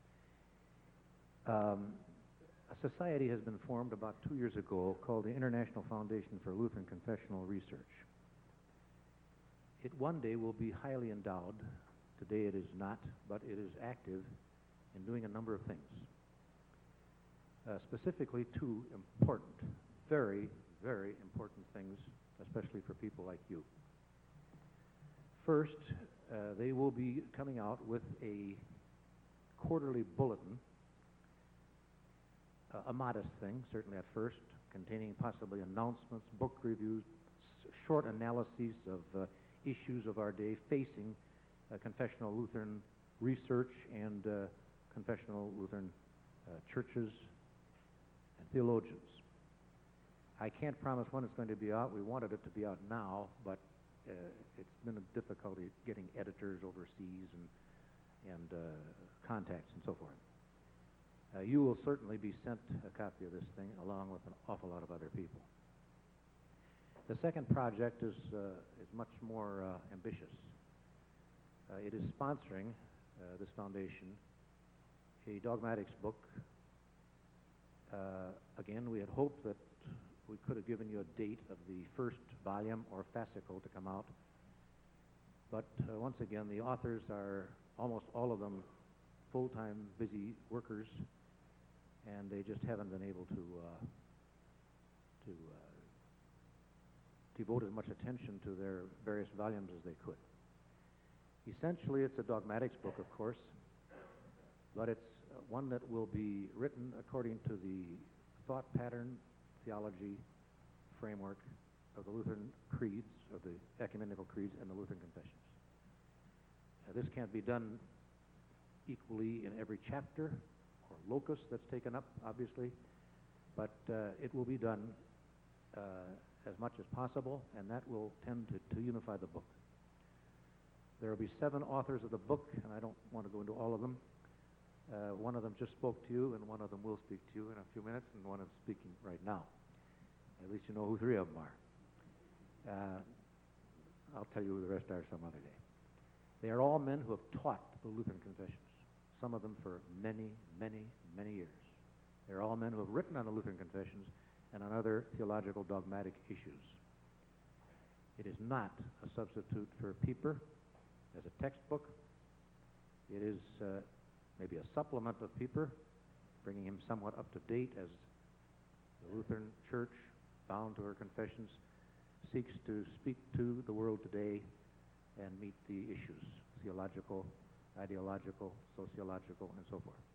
Um, a society has been formed about two years ago called the International Foundation for Lutheran Confessional Research. It one day will be highly endowed. Today it is not, but it is active in doing a number of things. Uh, specifically two important, very, very important things, especially for people like you. First, uh, they will be coming out with a quarterly bulletin, uh, a modest thing, certainly at first, containing possibly announcements, book reviews, s- short analyses of uh, issues of our day facing uh, confessional Lutheran research and uh, confessional Lutheran uh, churches and theologians. I can't promise when it's going to be out. We wanted it to be out now, but uh, it's been a difficulty getting editors overseas and, and uh, contacts and so forth. Uh, you will certainly be sent a copy of this thing along with an awful lot of other people. The second project is, uh, is much more uh, ambitious. Uh, it is sponsoring, uh, this foundation, a dogmatics book. Uh, again, we had hoped that we could have given you a date of the first volume or fascicle to come out. But uh, once again, the authors are, almost all of them, full-time busy workers, and they just haven't been able to, uh, to uh, devote as much attention to their various volumes as they could. Essentially, it's a dogmatics book, of course, but it's uh, one that will be written according to the thought pattern, theology, framework of the Lutheran creeds, of the ecumenical creeds and the Lutheran confessions. Uh, this can't be done equally in every chapter or locus that's taken up, obviously, but uh, it will be done uh, as much as possible, and that will tend to, to unify the book. There will be seven authors of the book, and I don't want to go into all of them. Uh, one of them just spoke to you, and one of them will speak to you in a few minutes, and one is speaking right now. At least you know who three of them are. Uh, I'll tell you who the rest are some other day. They are all men who have taught the Lutheran confessions, some of them for many, many, many years. They're all men who have written on the Lutheran confessions and on other theological dogmatic issues. It is not a substitute for Pieper as a textbook. It is uh, maybe a supplement of Pieper, bringing him somewhat up to date as the Lutheran Church, bound to her confessions, seeks to speak to the world today and meet the issues, theological, ideological, sociological, and so forth.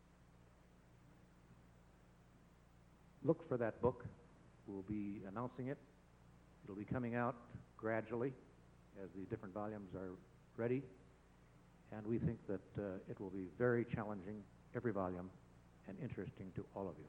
Look for that book. We'll be announcing it. It'll be coming out gradually as the different volumes are ready, and we think that uh, it will be very challenging, every volume, and interesting to all of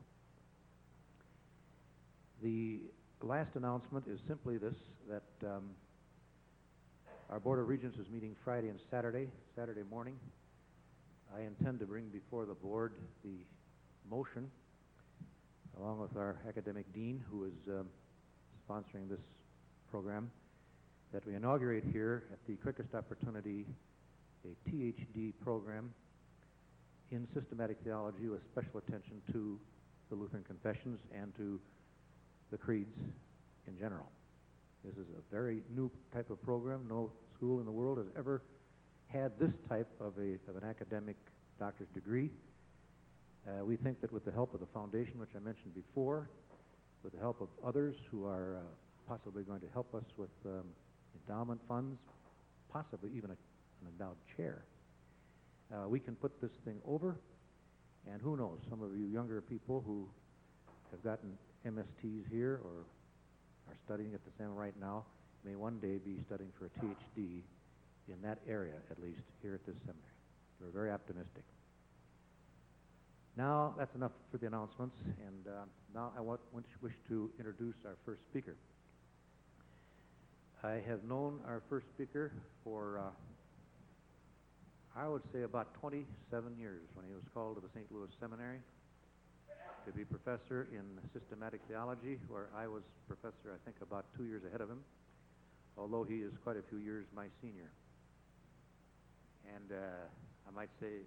you. The last announcement is simply this, that um, our Board of Regents is meeting Friday and Saturday, Saturday morning. I intend to bring before the board the motion, along with our academic dean, who is um, sponsoring this program, that we inaugurate here at the quickest opportunity a T H D program in systematic theology with special attention to the Lutheran confessions and to the creeds in general. This is a very new type of program. No school in the world has ever had this type of, a, of an academic doctor's degree. Uh, we think that with the help of the foundation, which I mentioned before, with the help of others who are uh, possibly going to help us with um, endowment funds, possibly even a, an endowed chair, uh, we can put this thing over, and who knows, some of you younger people who have gotten M S Ts here or are studying at the seminary right now may one day be studying for a T H D in that area, at least, here at this seminary. We're very optimistic. Now, that's enough for the announcements, and uh, now I want, wish, wish to introduce our first speaker. I have known our first speaker for, uh, I would say, about twenty-seven years when he was called to the Saint Louis Seminary to be professor in systematic theology, where I was professor, I think, about two years ahead of him, although he is quite a few years my senior. And uh, I might say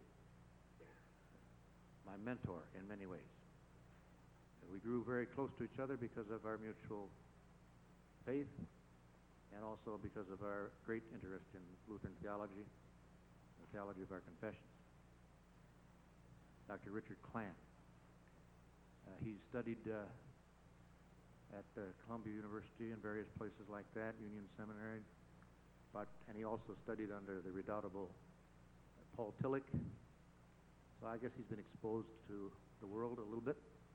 my mentor in many ways. And we grew very close to each other because of our mutual faith and also because of our great interest in Lutheran theology, the theology of our confessions. Doctor Richard Klan. Uh, he studied uh, at uh, Columbia University and various places like that, Union Seminary, but and he also studied under the redoubtable Paul Tillich. So I guess he's been exposed to the world a little bit.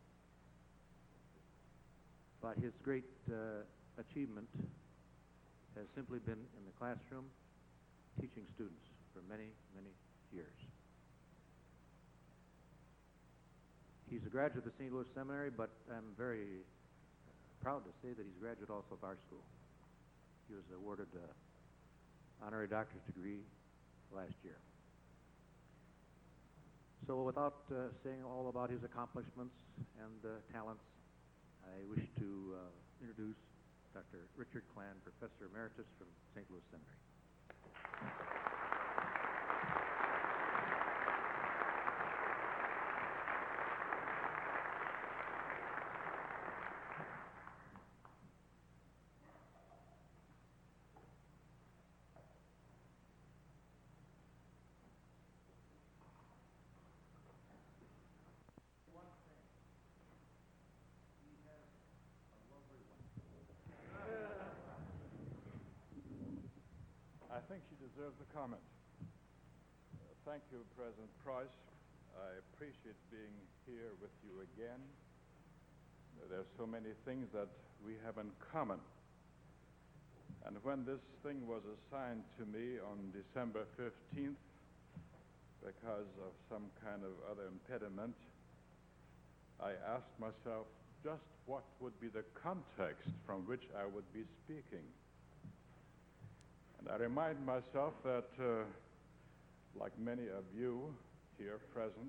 But his great uh, achievement has simply been in the classroom teaching students for many, many years. He's a graduate of the Saint Louis Seminary, but I'm very proud to say that he's a graduate also of our school. He was awarded an honorary doctor's degree last year. So without uh, saying all about his accomplishments and uh, talents, I wish to uh, introduce Doctor Richard Klan, Professor Emeritus from Saint Louis Seminary. I think she deserves a comment. Uh, thank you, President Price. I appreciate being here with you again. Uh, There are so many things that we have in common. And when this thing was assigned to me on December fifteenth, because of some kind of other impediment, I asked myself just what would be the context from which I would be speaking. And I remind myself that, uh, like many of you here present,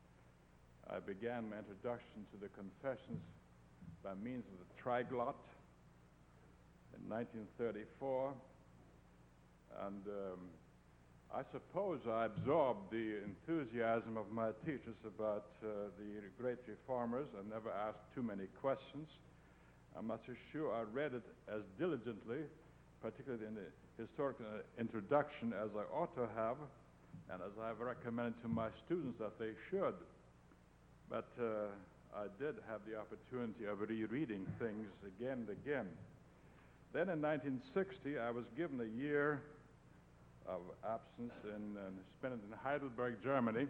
I began my introduction to the Confessions by means of the Triglot in nineteen thirty-four. And um, I suppose I absorbed the enthusiasm of my teachers about uh, the great reformers and never asked too many questions. I'm not so sure I read it as diligently, particularly in the historical introduction, as I ought to have, and as I've recommended to my students that they should. But uh, I did have the opportunity of rereading things again and again. Then in nineteen sixty, I was given a year of absence and spent it in Heidelberg, Germany,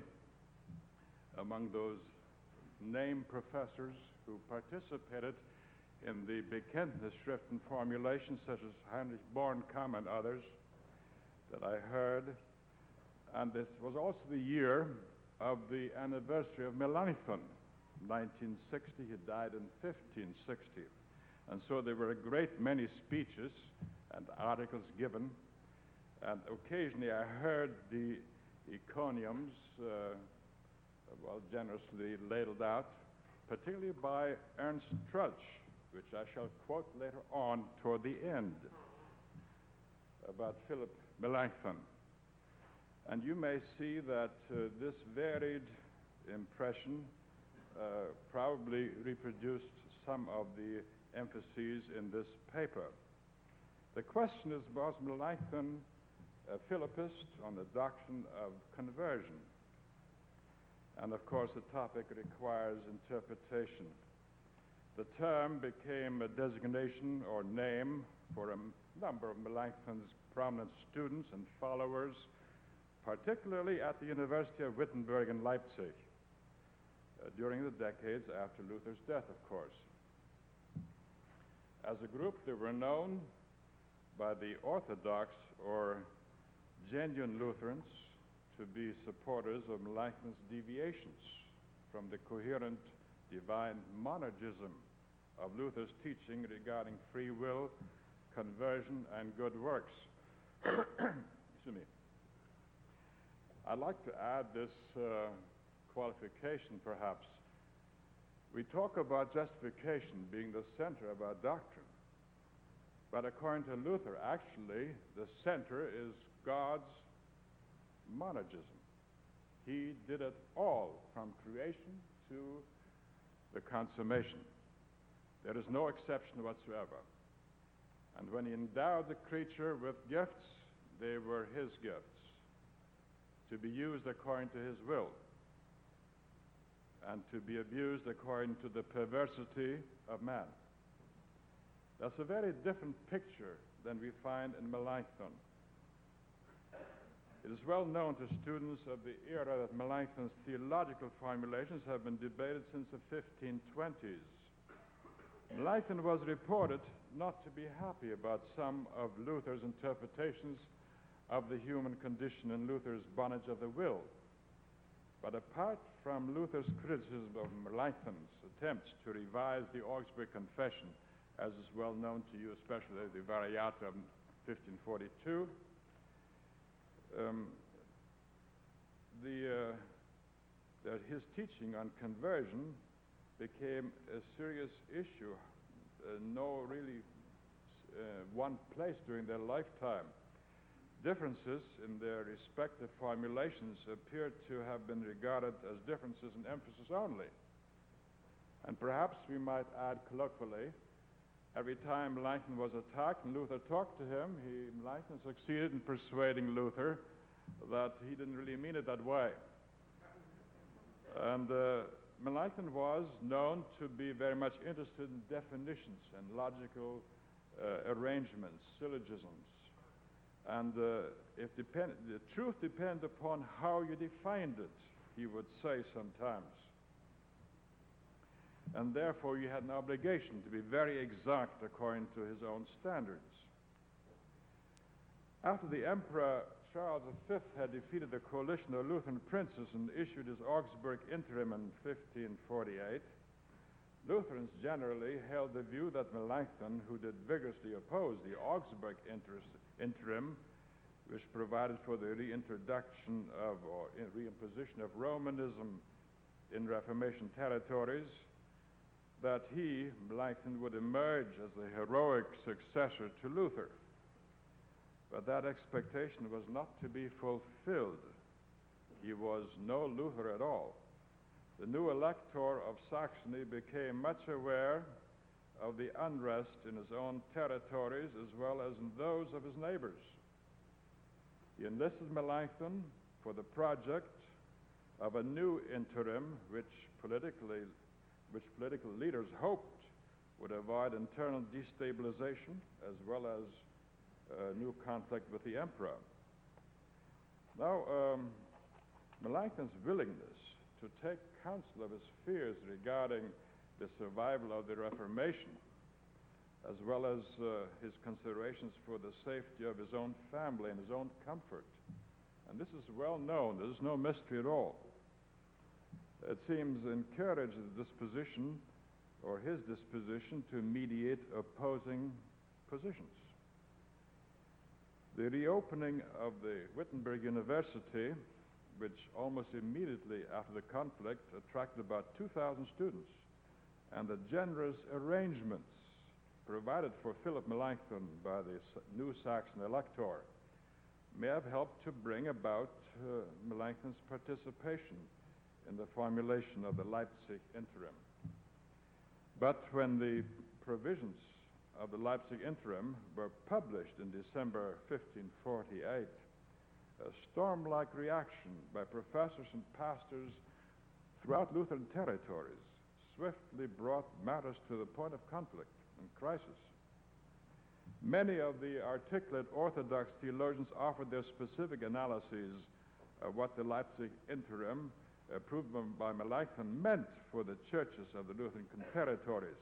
among those named professors who participated in the Bekenntnisschriften formulations, such as Heinrich Bornkamm and others that I heard. And this was also the year of the anniversary of Melanchthon, nineteen sixty. He died in fifteen sixty. And so there were a great many speeches and articles given. And occasionally I heard the encomiums, uh, well, generously ladled out, particularly by Ernst Trutsch, which I shall quote later on toward the end, about Philip Melanchthon. And you may see that uh, this varied impression uh, probably reproduced some of the emphases in this paper. The question is, was Melanchthon a Philippist on the doctrine of conversion? And of course, the topic requires interpretation. The term became a designation or name for a m- number of Melanchthon's prominent students and followers, particularly at the University of Wittenberg in Leipzig, uh, during the decades after Luther's death, of course. As a group, they were known by the Orthodox or genuine Lutherans to be supporters of Melanchthon's deviations from the coherent divine monergism of Luther's teaching regarding free will, conversion, and good works. Excuse me. I'd like to add this uh, qualification, perhaps. We talk about justification being the center of our doctrine. But according to Luther, actually, the center is God's monergism. He did it all from creation to the consummation. There is no exception whatsoever. And when he endowed the creature with gifts, they were his gifts, to be used according to his will, and to be abused according to the perversity of man. That's a very different picture than we find in Melanchthon. It is well known to students of the era that Melanchthon's theological formulations have been debated since the fifteen twenties. Melanchthon was reported not to be happy about some of Luther's interpretations of the human condition in Luther's Bondage of the Will. But apart from Luther's criticism of Melanchthon's attempts to revise the Augsburg Confession, as is well known to you, especially the Variata of fifteen forty-two, um, the, uh, that his teaching on conversion became a serious issue. Uh, no really uh, one place during their lifetime. Differences in their respective formulations appear to have been regarded as differences in emphasis only. And perhaps we might add colloquially, every time Melanchthon was attacked and Luther talked to him, he, Melanchthon succeeded in persuading Luther that he didn't really mean it that way. And uh, Melanchthon was known to be very much interested in definitions and logical uh, arrangements, syllogisms. And uh, if depend, the truth depends upon how you defined it, he would say sometimes. And therefore you had an obligation to be very exact according to his own standards. After the Emperor Charles the Fifth had defeated the coalition of Lutheran princes and issued his Augsburg interim in fifteen forty-eight, Lutherans generally held the view that Melanchthon, who did vigorously oppose the Augsburg inter- interim, which provided for the reintroduction of or reimposition of Romanism in Reformation territories, that he, Melanchthon, would emerge as the heroic successor to Luther. But that expectation was not to be fulfilled. He was no Luther at all. The new elector of Saxony became much aware of the unrest in his own territories as well as in those of his neighbors. He enlisted Melanchthon for the project of a new interim which politically, which political leaders hoped would avoid internal destabilization as well as uh, new conflict with the emperor. Now, um, Melanchthon's willingness to take counsel of his fears regarding the survival of the Reformation, as well as uh, his considerations for the safety of his own family and his own comfort. And this is well known. There's no mystery at all. It seems encouraged the disposition, or his disposition, to mediate opposing positions. The reopening of the Wittenberg University, which almost immediately after the conflict attracted about two thousand students, and the generous arrangements provided for Philip Melanchthon by the new Saxon elector may have helped to bring about uh, Melanchthon's participation in the formulation of the Leipzig Interim. But when the provisions of the Leipzig Interim were published in December fifteen forty-eight, a storm-like reaction by professors and pastors throughout Lutheran territories swiftly brought matters to the point of conflict and crisis. Many of the articulate Orthodox theologians offered their specific analyses of what the Leipzig Interim, approved by Melanchthon, meant for the churches of the Lutheran confederatories.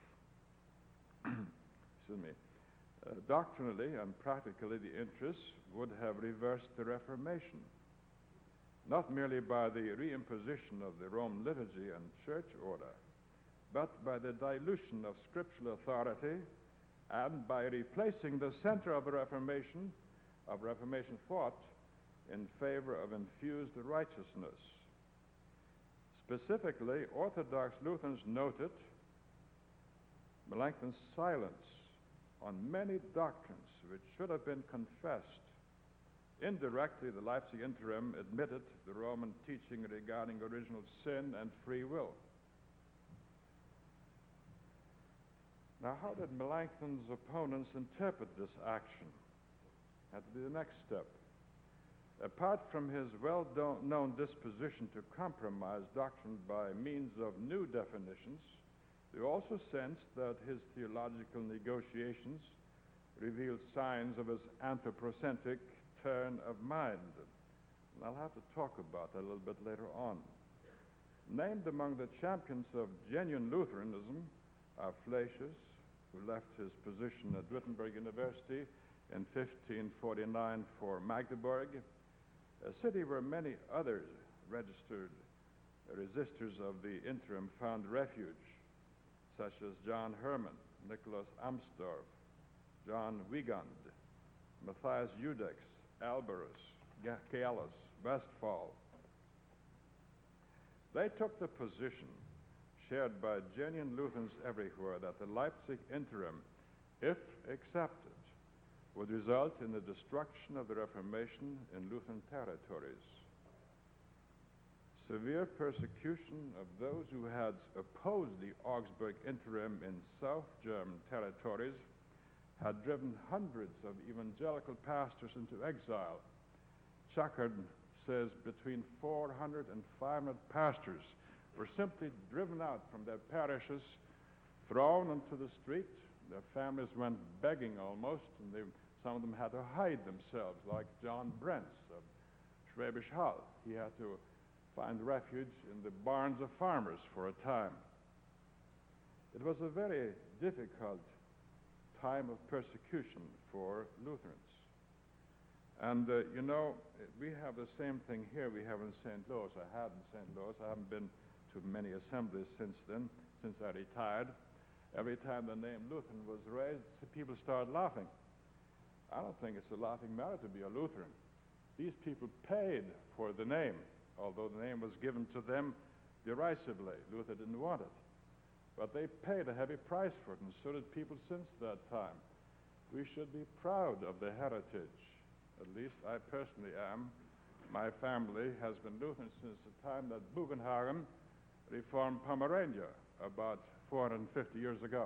Excuse me. Uh, doctrinally and practically, the interests would have reversed the Reformation, not merely by the reimposition of the Roman liturgy and church order, but by the dilution of scriptural authority and by replacing the center of the Reformation, of Reformation thought, in favor of infused righteousness. Specifically, Orthodox Lutherans noted Melanchthon's silence on many doctrines which should have been confessed. Indirectly, the Leipzig Interim admitted the Roman teaching regarding original sin and free will. Now, how did Melanchthon's opponents interpret this action? That would be the next step. Apart from his well-known disposition to compromise doctrine by means of new definitions, they also sensed that his theological negotiations revealed signs of his anthropocentric turn of mind. And I'll have to talk about that a little bit later on. Named among the champions of genuine Lutheranism are Flacius, who left his position at Wittenberg University in fifteen forty-nine for Magdeburg, a city where many other registered resistors of the interim found refuge, such as John Herman, Nicholas Amsdorf, John Wiegand, Matthias Judex, Alberus, Gallus, Westphal. They took the position, shared by genuine Lutherans everywhere, that the Leipzig Interim, if accepted, would result in the destruction of the Reformation in Lutheran territories. Severe persecution of those who had opposed the Augsburg Interim in South German territories had driven hundreds of evangelical pastors into exile. Chakard says between four hundred and five hundred pastors were simply driven out from their parishes, thrown into the street. Their families went begging almost, and they, some of them had to hide themselves, like John Brentz of Schwäbisch Hall. He had to find refuge in the barns of farmers for a time. It was a very difficult time of persecution for Lutherans. And, uh, you know, we have the same thing here we have in Saint Louis. I had in Saint Louis. I haven't been to many assemblies since then, since I retired. Every time the name Lutheran was raised, people started laughing. I don't think it's a laughing matter to be a Lutheran. These people paid for the name, although the name was given to them derisively. Luther didn't want it. But they paid a heavy price for it, and so did people since that time. We should be proud of the heritage. At least I personally am. My family has been Lutheran since the time that Bugenhagen reformed Pomerania about four hundred fifty years ago.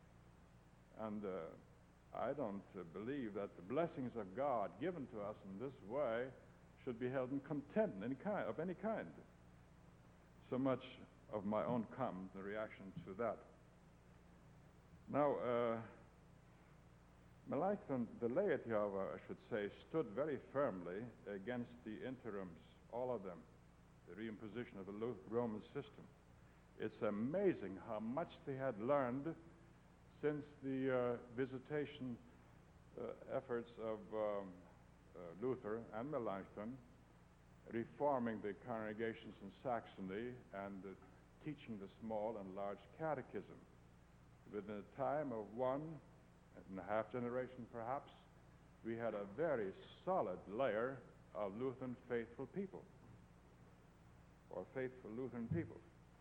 And uh, I don't uh, believe that the blessings of God given to us in this way should be held in contempt any kind, of any kind. So much of my own comment, the reaction to that. Now, uh, Melanchthon, the laity, however, I should say, stood very firmly against the interims, all of them, the reimposition of the Roman system. It's amazing how much they had learned since the uh, visitation uh, efforts of um, uh, Luther and Melanchthon, reforming the congregations in Saxony and uh, teaching the small and large catechism. Within a time of one and a half generation, perhaps, we had a very solid layer of Lutheran faithful people, or faithful Lutheran people.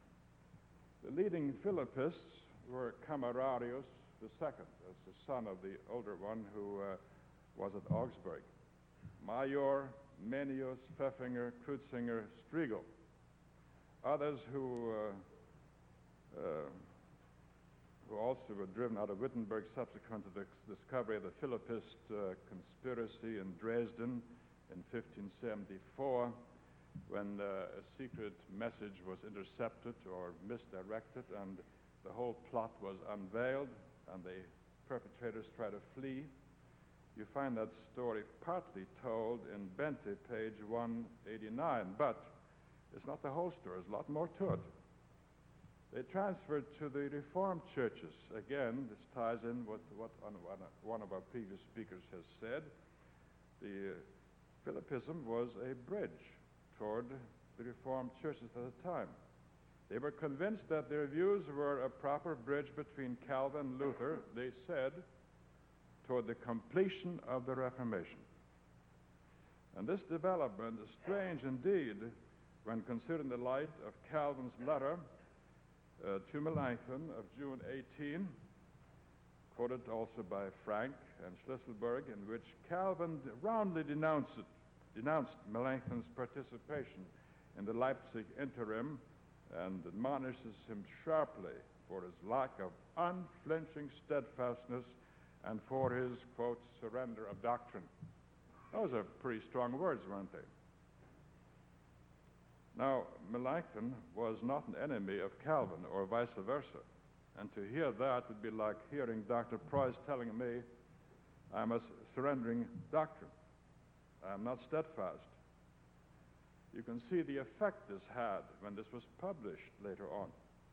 The leading Philippists were Camerarius the Second, as the son of the older one who uh, was at Augsburg. Major, Menius, Pfeffinger, Kreuzinger, Striegel. Others who, uh, uh, who also were driven out of Wittenberg subsequent to the discovery of the Philippist uh, conspiracy in Dresden in fifteen seventy-four, when uh, a secret message was intercepted or misdirected and the whole plot was unveiled and the perpetrators tried to flee. You find that story partly told in Bente, page one eighty-nine, but it's not the whole story. There's a lot more to it. They transferred to the Reformed churches. Again, this ties in with what one of our previous speakers has said. The Philippism was a bridge toward the Reformed churches at the time. They were convinced that their views were a proper bridge between Calvin and Luther, they said, toward the completion of the Reformation. And this development is strange indeed when considered in the light of Calvin's letter uh, to Melanchthon of June eighteenth, quoted also by Frank and Schlüsselburg, in which Calvin roundly denounced, it, denounced Melanchthon's participation in the Leipzig interim and admonishes him sharply for his lack of unflinching steadfastness and for his, quote, surrender of doctrine. Those are pretty strong words, weren't they? Now, Melanchthon was not an enemy of Calvin or vice versa. And to hear that would be like hearing Doctor Preuss telling me I'm a surrendering doctrine. I'm not steadfast. You can see the effect this had when this was published later on.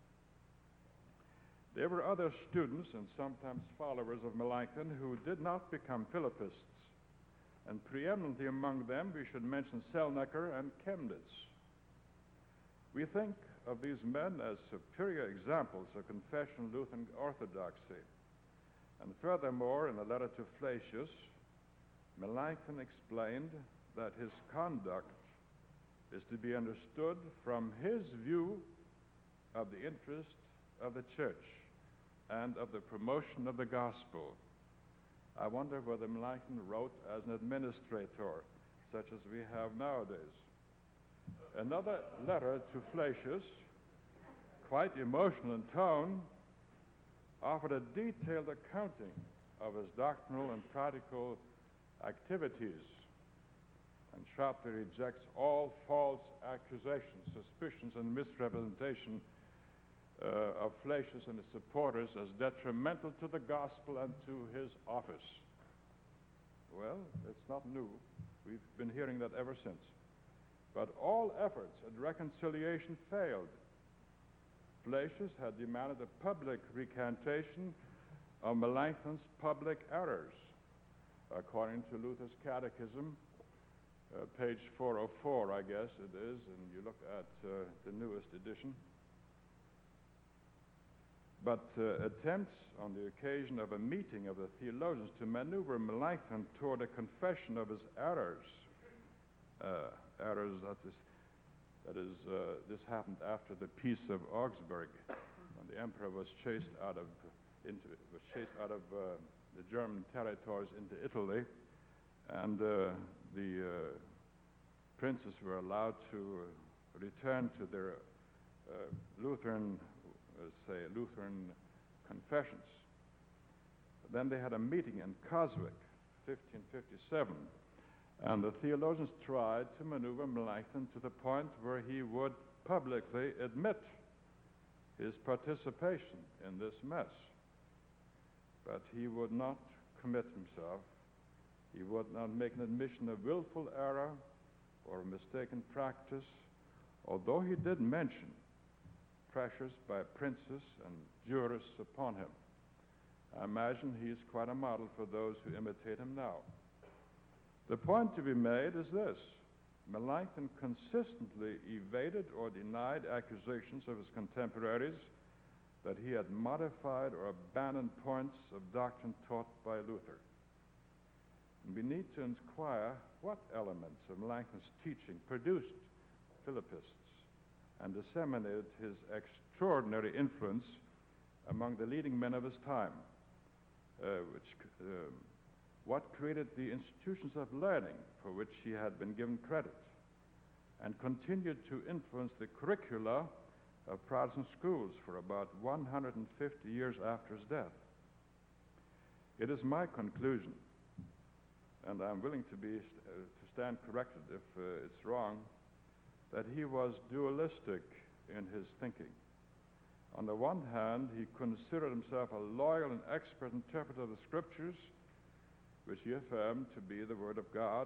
There were other students and sometimes followers of Melanchthon who did not become Philippists. And preeminently among them, we should mention Selnecker and Chemnitz. We think of these men as superior examples of confessional Lutheran orthodoxy. And furthermore, in a letter to Flacius, Melanchthon explained that his conduct is to be understood from his view of the interest of the church and of the promotion of the gospel. I wonder whether Melanchthon wrote as an administrator, such as we have nowadays. Another letter to Flacius, quite emotional in tone, offered a detailed accounting of his doctrinal and practical activities and sharply rejects all false accusations, suspicions, and misrepresentation uh, of Flacius and his supporters as detrimental to the gospel and to his office. Well, it's not new. We've been hearing that ever since. But all efforts at reconciliation failed. Flacius had demanded a public recantation of Melanchthon's public errors, according to Luther's Catechism, uh, page four oh four, I guess it is, and you look at uh, the newest edition. But uh, attempts on the occasion of a meeting of the theologians to maneuver Melanchthon toward a confession of his errors, uh, errors that is, that is uh, this happened after the Peace of Augsburg, when the emperor was chased out of into was chased out of uh, the German territories into Italy, and uh, the uh, princes were allowed to return to their uh, Lutheran, uh, say, Lutheran confessions. Then they had a meeting in Coswig, fifteen fifty-seven, and the theologians tried to maneuver Melanchthon to the point where he would publicly admit his participation in this mess. But he would not commit himself. He would not make an admission of willful error or mistaken practice, although he did mention pressures by princes and jurists upon him. I imagine he is quite a model for those who imitate him now. The point to be made is this: Melanchthon consistently evaded or denied accusations of his contemporaries that he had modified or abandoned points of doctrine taught by Luther. And we need to inquire what elements of Melanchthon's teaching produced Philippists and disseminated his extraordinary influence among the leading men of his time, uh, which uh, what created the institutions of learning for which he had been given credit, and continued to influence the curricula of Protestant schools for about one hundred fifty years after his death. It is my conclusion, and I'm willing to be uh, to stand corrected if uh, it's wrong, that he was dualistic in his thinking. On the one hand, he considered himself a loyal and expert interpreter of the Scriptures, which he affirmed to be the Word of God.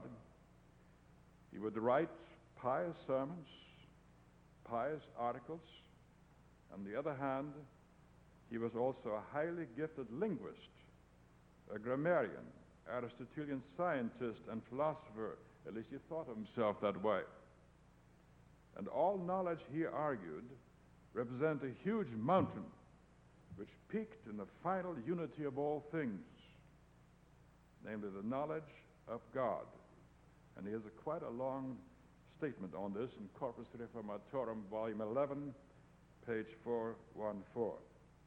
He would write pious sermons, pious articles. On the other hand, he was also a highly gifted linguist, a grammarian, Aristotelian scientist and philosopher. At least he thought of himself that way. And all knowledge, he argued, represented a huge mountain which peaked in the final unity of all things, namely the knowledge of God. And he has a quite a long statement on this in Corpus Reformatorum, volume eleven, page four fourteen.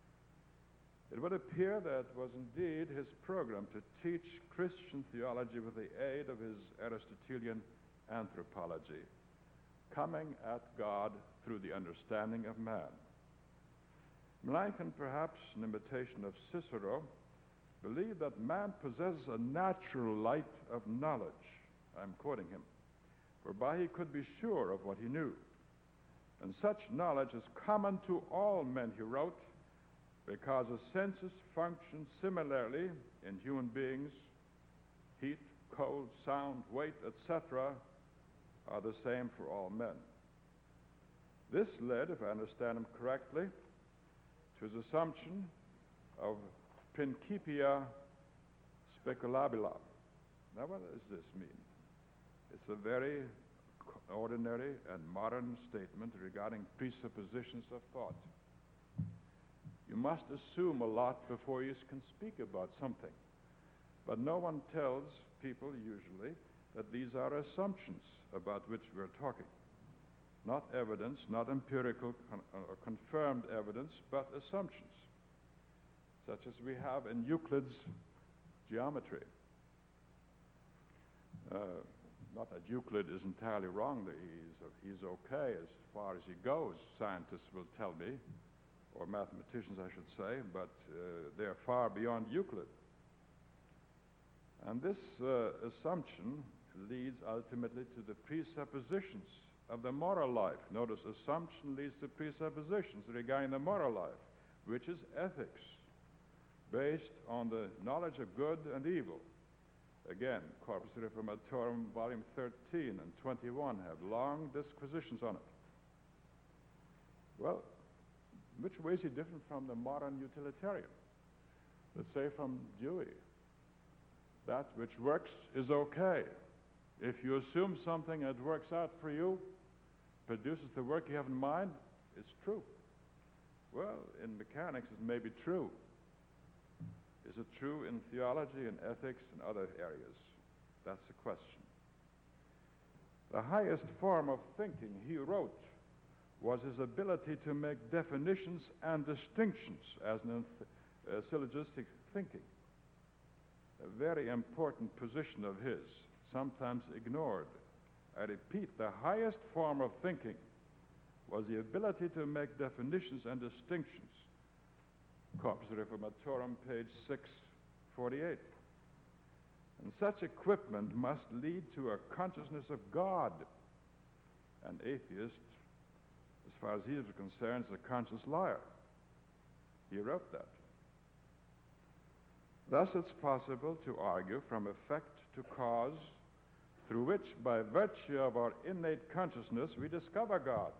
It would appear that it was indeed his program to teach Christian theology with the aid of his Aristotelian anthropology, coming at God through the understanding of man. Melanchthon, perhaps in imitation of Cicero, believed that man possesses a natural light of knowledge, I'm quoting him, whereby he could be sure of what he knew. And such knowledge is common to all men, he wrote, because the senses function similarly in human beings. Heat, cold, sound, weight, et cetera are the same for all men. This led, if I understand him correctly, to his assumption of principia speculabila. Now, what does this mean? It's a very ordinary and modern statement regarding presuppositions of thought. You must assume a lot before you can speak about something. But no one tells people usually that these are assumptions about which we're talking. Not evidence, not empirical con- or confirmed evidence, but assumptions, such as we have in Euclid's geometry. Uh, not that Euclid is entirely wrong, that he's, he's okay as far as he goes, scientists will tell me, or mathematicians I should say, but uh, they're far beyond Euclid. And this uh, assumption leads ultimately to the presuppositions of the moral life. Notice, assumption leads to presuppositions regarding the moral life, which is ethics, based on the knowledge of good and evil. Again, Corpus Reformatorum, volume thirteen and twenty-one have long disquisitions on it. Well, in which way is he different from the modern utilitarian? Let's say from Dewey. That which works is okay. If you assume something that works out for you, produces the work you have in mind, it's true. Well, in mechanics it may be true. Is it true in theology and ethics and other areas? That's the question. The highest form of thinking, he wrote, was his ability to make definitions and distinctions as in uh, syllogistic thinking. A very important position of his, sometimes ignored. I repeat, the highest form of thinking was the ability to make definitions and distinctions. Corpus Reformatorum, page six forty-eight. And such equipment must lead to a consciousness of God. An atheist, as far as he is concerned, is a conscious liar. He wrote that. Thus it's possible to argue from effect to cause, through which, by virtue of our innate consciousness, we discover God.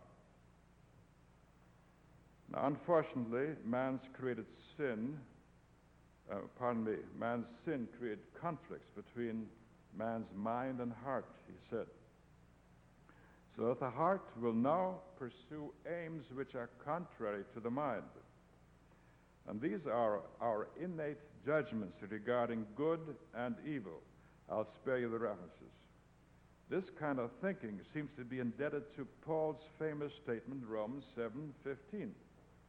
Now, unfortunately, man's created sin, uh, pardon me, man's sin created conflicts between man's mind and heart, he said. So that the heart will now pursue aims which are contrary to the mind. And these are our innate judgments regarding good and evil. I'll spare you the references. This kind of thinking seems to be indebted to Paul's famous statement, Romans seven fifteen.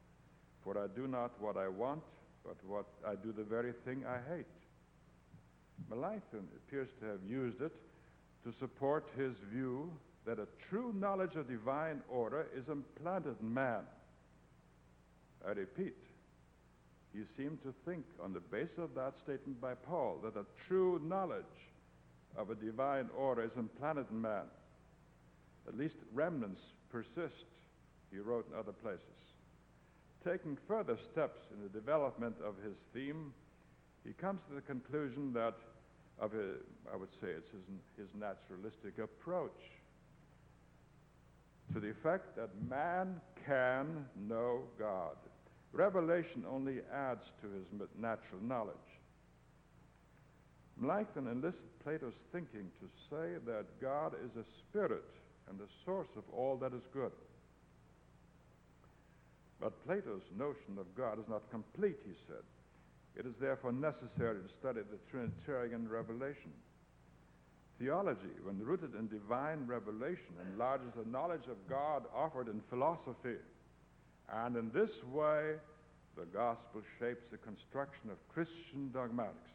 For I do not what I want, but what I do the very thing I hate. Melanchthon appears to have used it to support his view that a true knowledge of divine order is implanted in man. I repeat, he seemed to think on the basis of that statement by Paul that a true knowledge of a divine order is implanted in man. At least remnants persist, he wrote in other places. Taking further steps in the development of his theme, he comes to the conclusion that of a, I would say it's his, his naturalistic approach to the effect that man can know God. Revelation only adds to his natural knowledge. Melanchthon enlisted Plato's thinking to say that God is a spirit and the source of all that is good. But Plato's notion of God is not complete, he said. It is therefore necessary to study the Trinitarian revelation. Theology, when rooted in divine revelation, enlarges the knowledge of God offered in philosophy. And in this way, the gospel shapes the construction of Christian dogmatics.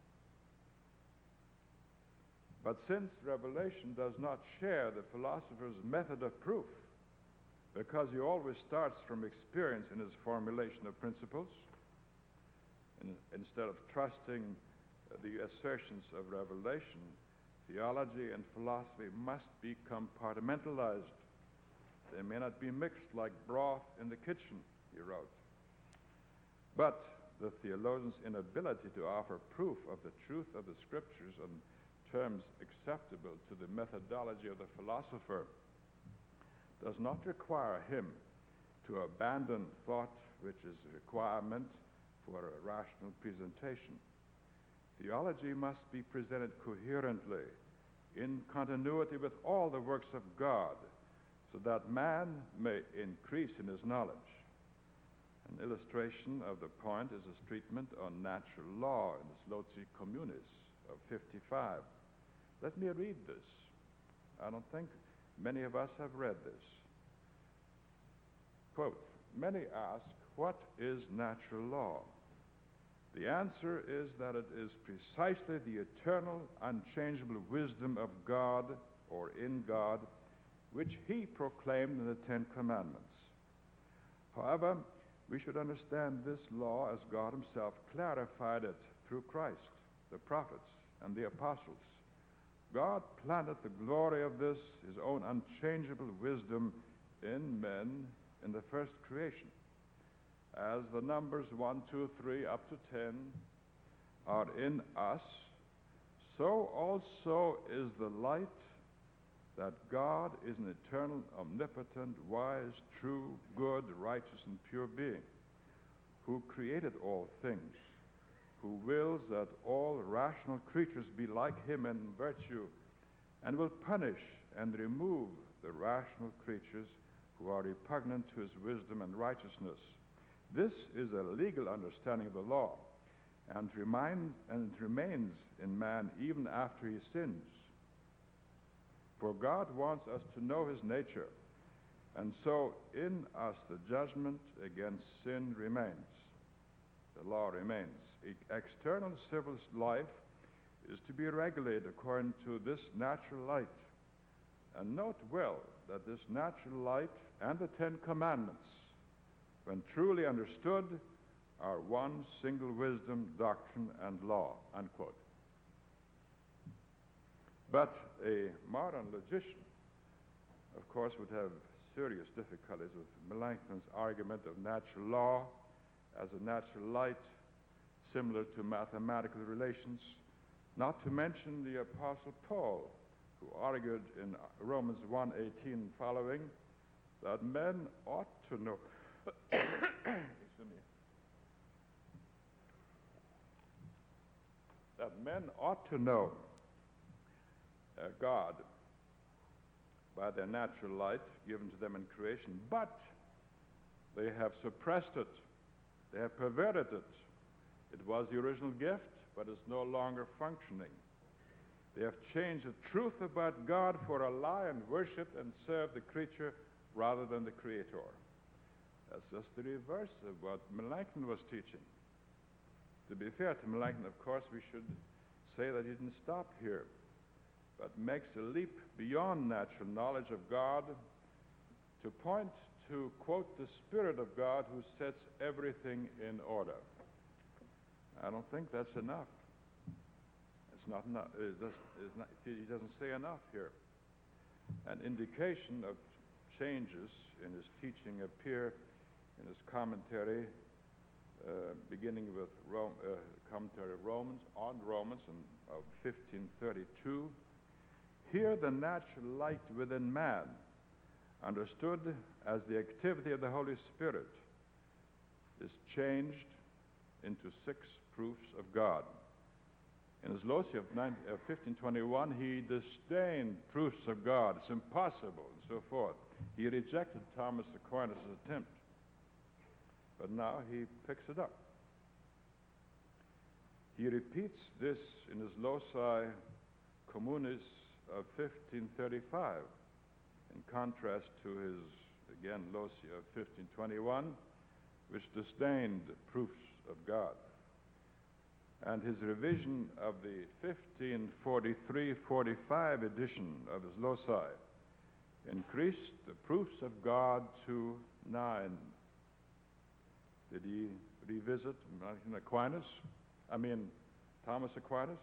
But since revelation does not share the philosopher's method of proof, because he always starts from experience in his formulation of principles, and instead of trusting the assertions of revelation, theology and philosophy must be compartmentalized. They may not be mixed like broth in the kitchen, he wrote. But the theologian's inability to offer proof of the truth of the scriptures in terms acceptable to the methodology of the philosopher does not require him to abandon thought, which is a requirement for a rational presentation. Theology must be presented coherently, in continuity with all the works of God, so that man may increase in his knowledge. An illustration of the point is his treatment on natural law in his Loci Communis of fifty-five. Let me read this. I don't think many of us have read this. Quote, many ask, what is natural law? The answer is that it is precisely the eternal, unchangeable wisdom of God, or in God, which he proclaimed in the Ten Commandments. However, we should understand this law as God himself clarified it through Christ, the prophets, and the apostles. God planted the glory of this, his own unchangeable wisdom, in men in the first creation. As the numbers one, two, three, up to ten are in us, so also is the light that God is an eternal, omnipotent, wise, true, good, righteous, and pure being, who created all things, who wills that all rational creatures be like him in virtue, and will punish and remove the rational creatures who are repugnant to his wisdom and righteousness. This is a legal understanding of the law, and, remind, and it remains in man even after he sins. For God wants us to know his nature, and so in us the judgment against sin remains. The law remains. E- external civil life is to be regulated according to this natural light. And note well that this natural light and the Ten Commandments, when truly understood, are one single wisdom, doctrine, and law, unquote. But a modern logician, of course, would have serious difficulties with Melanchthon's argument of natural law as a natural light, similar to mathematical relations, not to mention the Apostle Paul, who argued in Romans one eighteen following that men ought to know excuse me, that men ought to know uh, God by their natural light given to them in creation, but they have suppressed it. They have perverted it. It was the original gift, but it's no longer functioning. They have changed the truth about God for a lie and worshiped and served the creature rather than the Creator. That's just the reverse of what Melanchthon was teaching. To be fair to Melanchthon, of course, we should say that he didn't stop here, but makes a leap beyond natural knowledge of God to point to, quote, the Spirit of God who sets everything in order. I don't think that's enough. It's not enough. It does, it's not, he doesn't say enough here. An indication of changes in his teaching appear in his commentary, uh, beginning with Rome, uh, commentary of Romans, on Romans in, of fifteen thirty-two. Here the natural light within man, understood as the activity of the Holy Spirit, is changed into six proofs of God. In his loci of fifteen twenty-one, he disdained proofs of God. It's impossible, and so forth. He rejected Thomas Aquinas' attempt. But now he picks it up. He repeats this in his loci communis of fifteen thirty-five, in contrast to his, again, loci of fifteen twenty-one, which disdained proofs of God. And his revision of the fifteen forty-three forty-five edition of his loci increased the proofs of God to nine. Did he revisit Aquinas? I mean, Thomas Aquinas?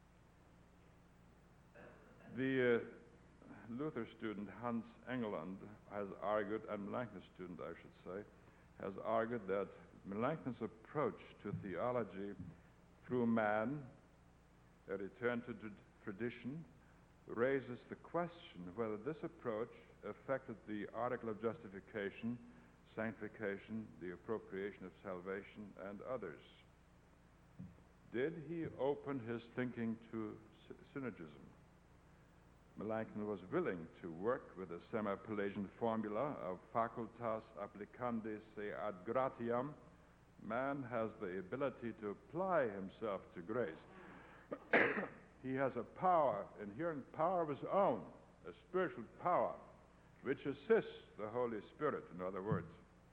The uh, Luther student Hans Engeland has argued, and Melanchthon student, I should say, has argued that Melanchthon's approach to theology through man, a return to t- tradition, raises the question whether this approach affected the article of justification, sanctification, the appropriation of salvation, and others. Did he open his thinking to sy- synergism? Melanchthon was willing to work with the semi-Pelagian formula of facultas applicandi se ad gratiam. Man has the ability to apply himself to grace. He has a power, inherent power of his own, a spiritual power, which assists the Holy Spirit, in other words.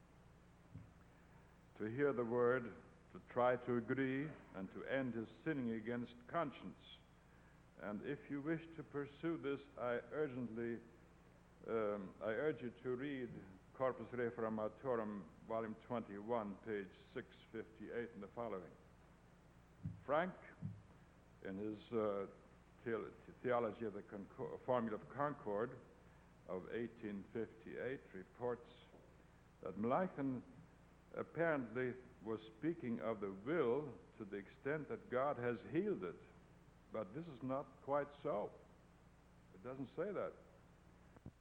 To hear the word, to try to agree, and to end his sinning against conscience. And if you wish to pursue this, I urgently, um, I urge you to read Corpus Reformatorum, volume twenty-one, page six fifty-eight and the following. Frank, in his uh, the- Theology of the Concor- Formula of Concord of eighteen fifty-eight, reports that Melanchthon apparently was speaking of the will to the extent that God has healed it. But this is not quite so. It doesn't say that.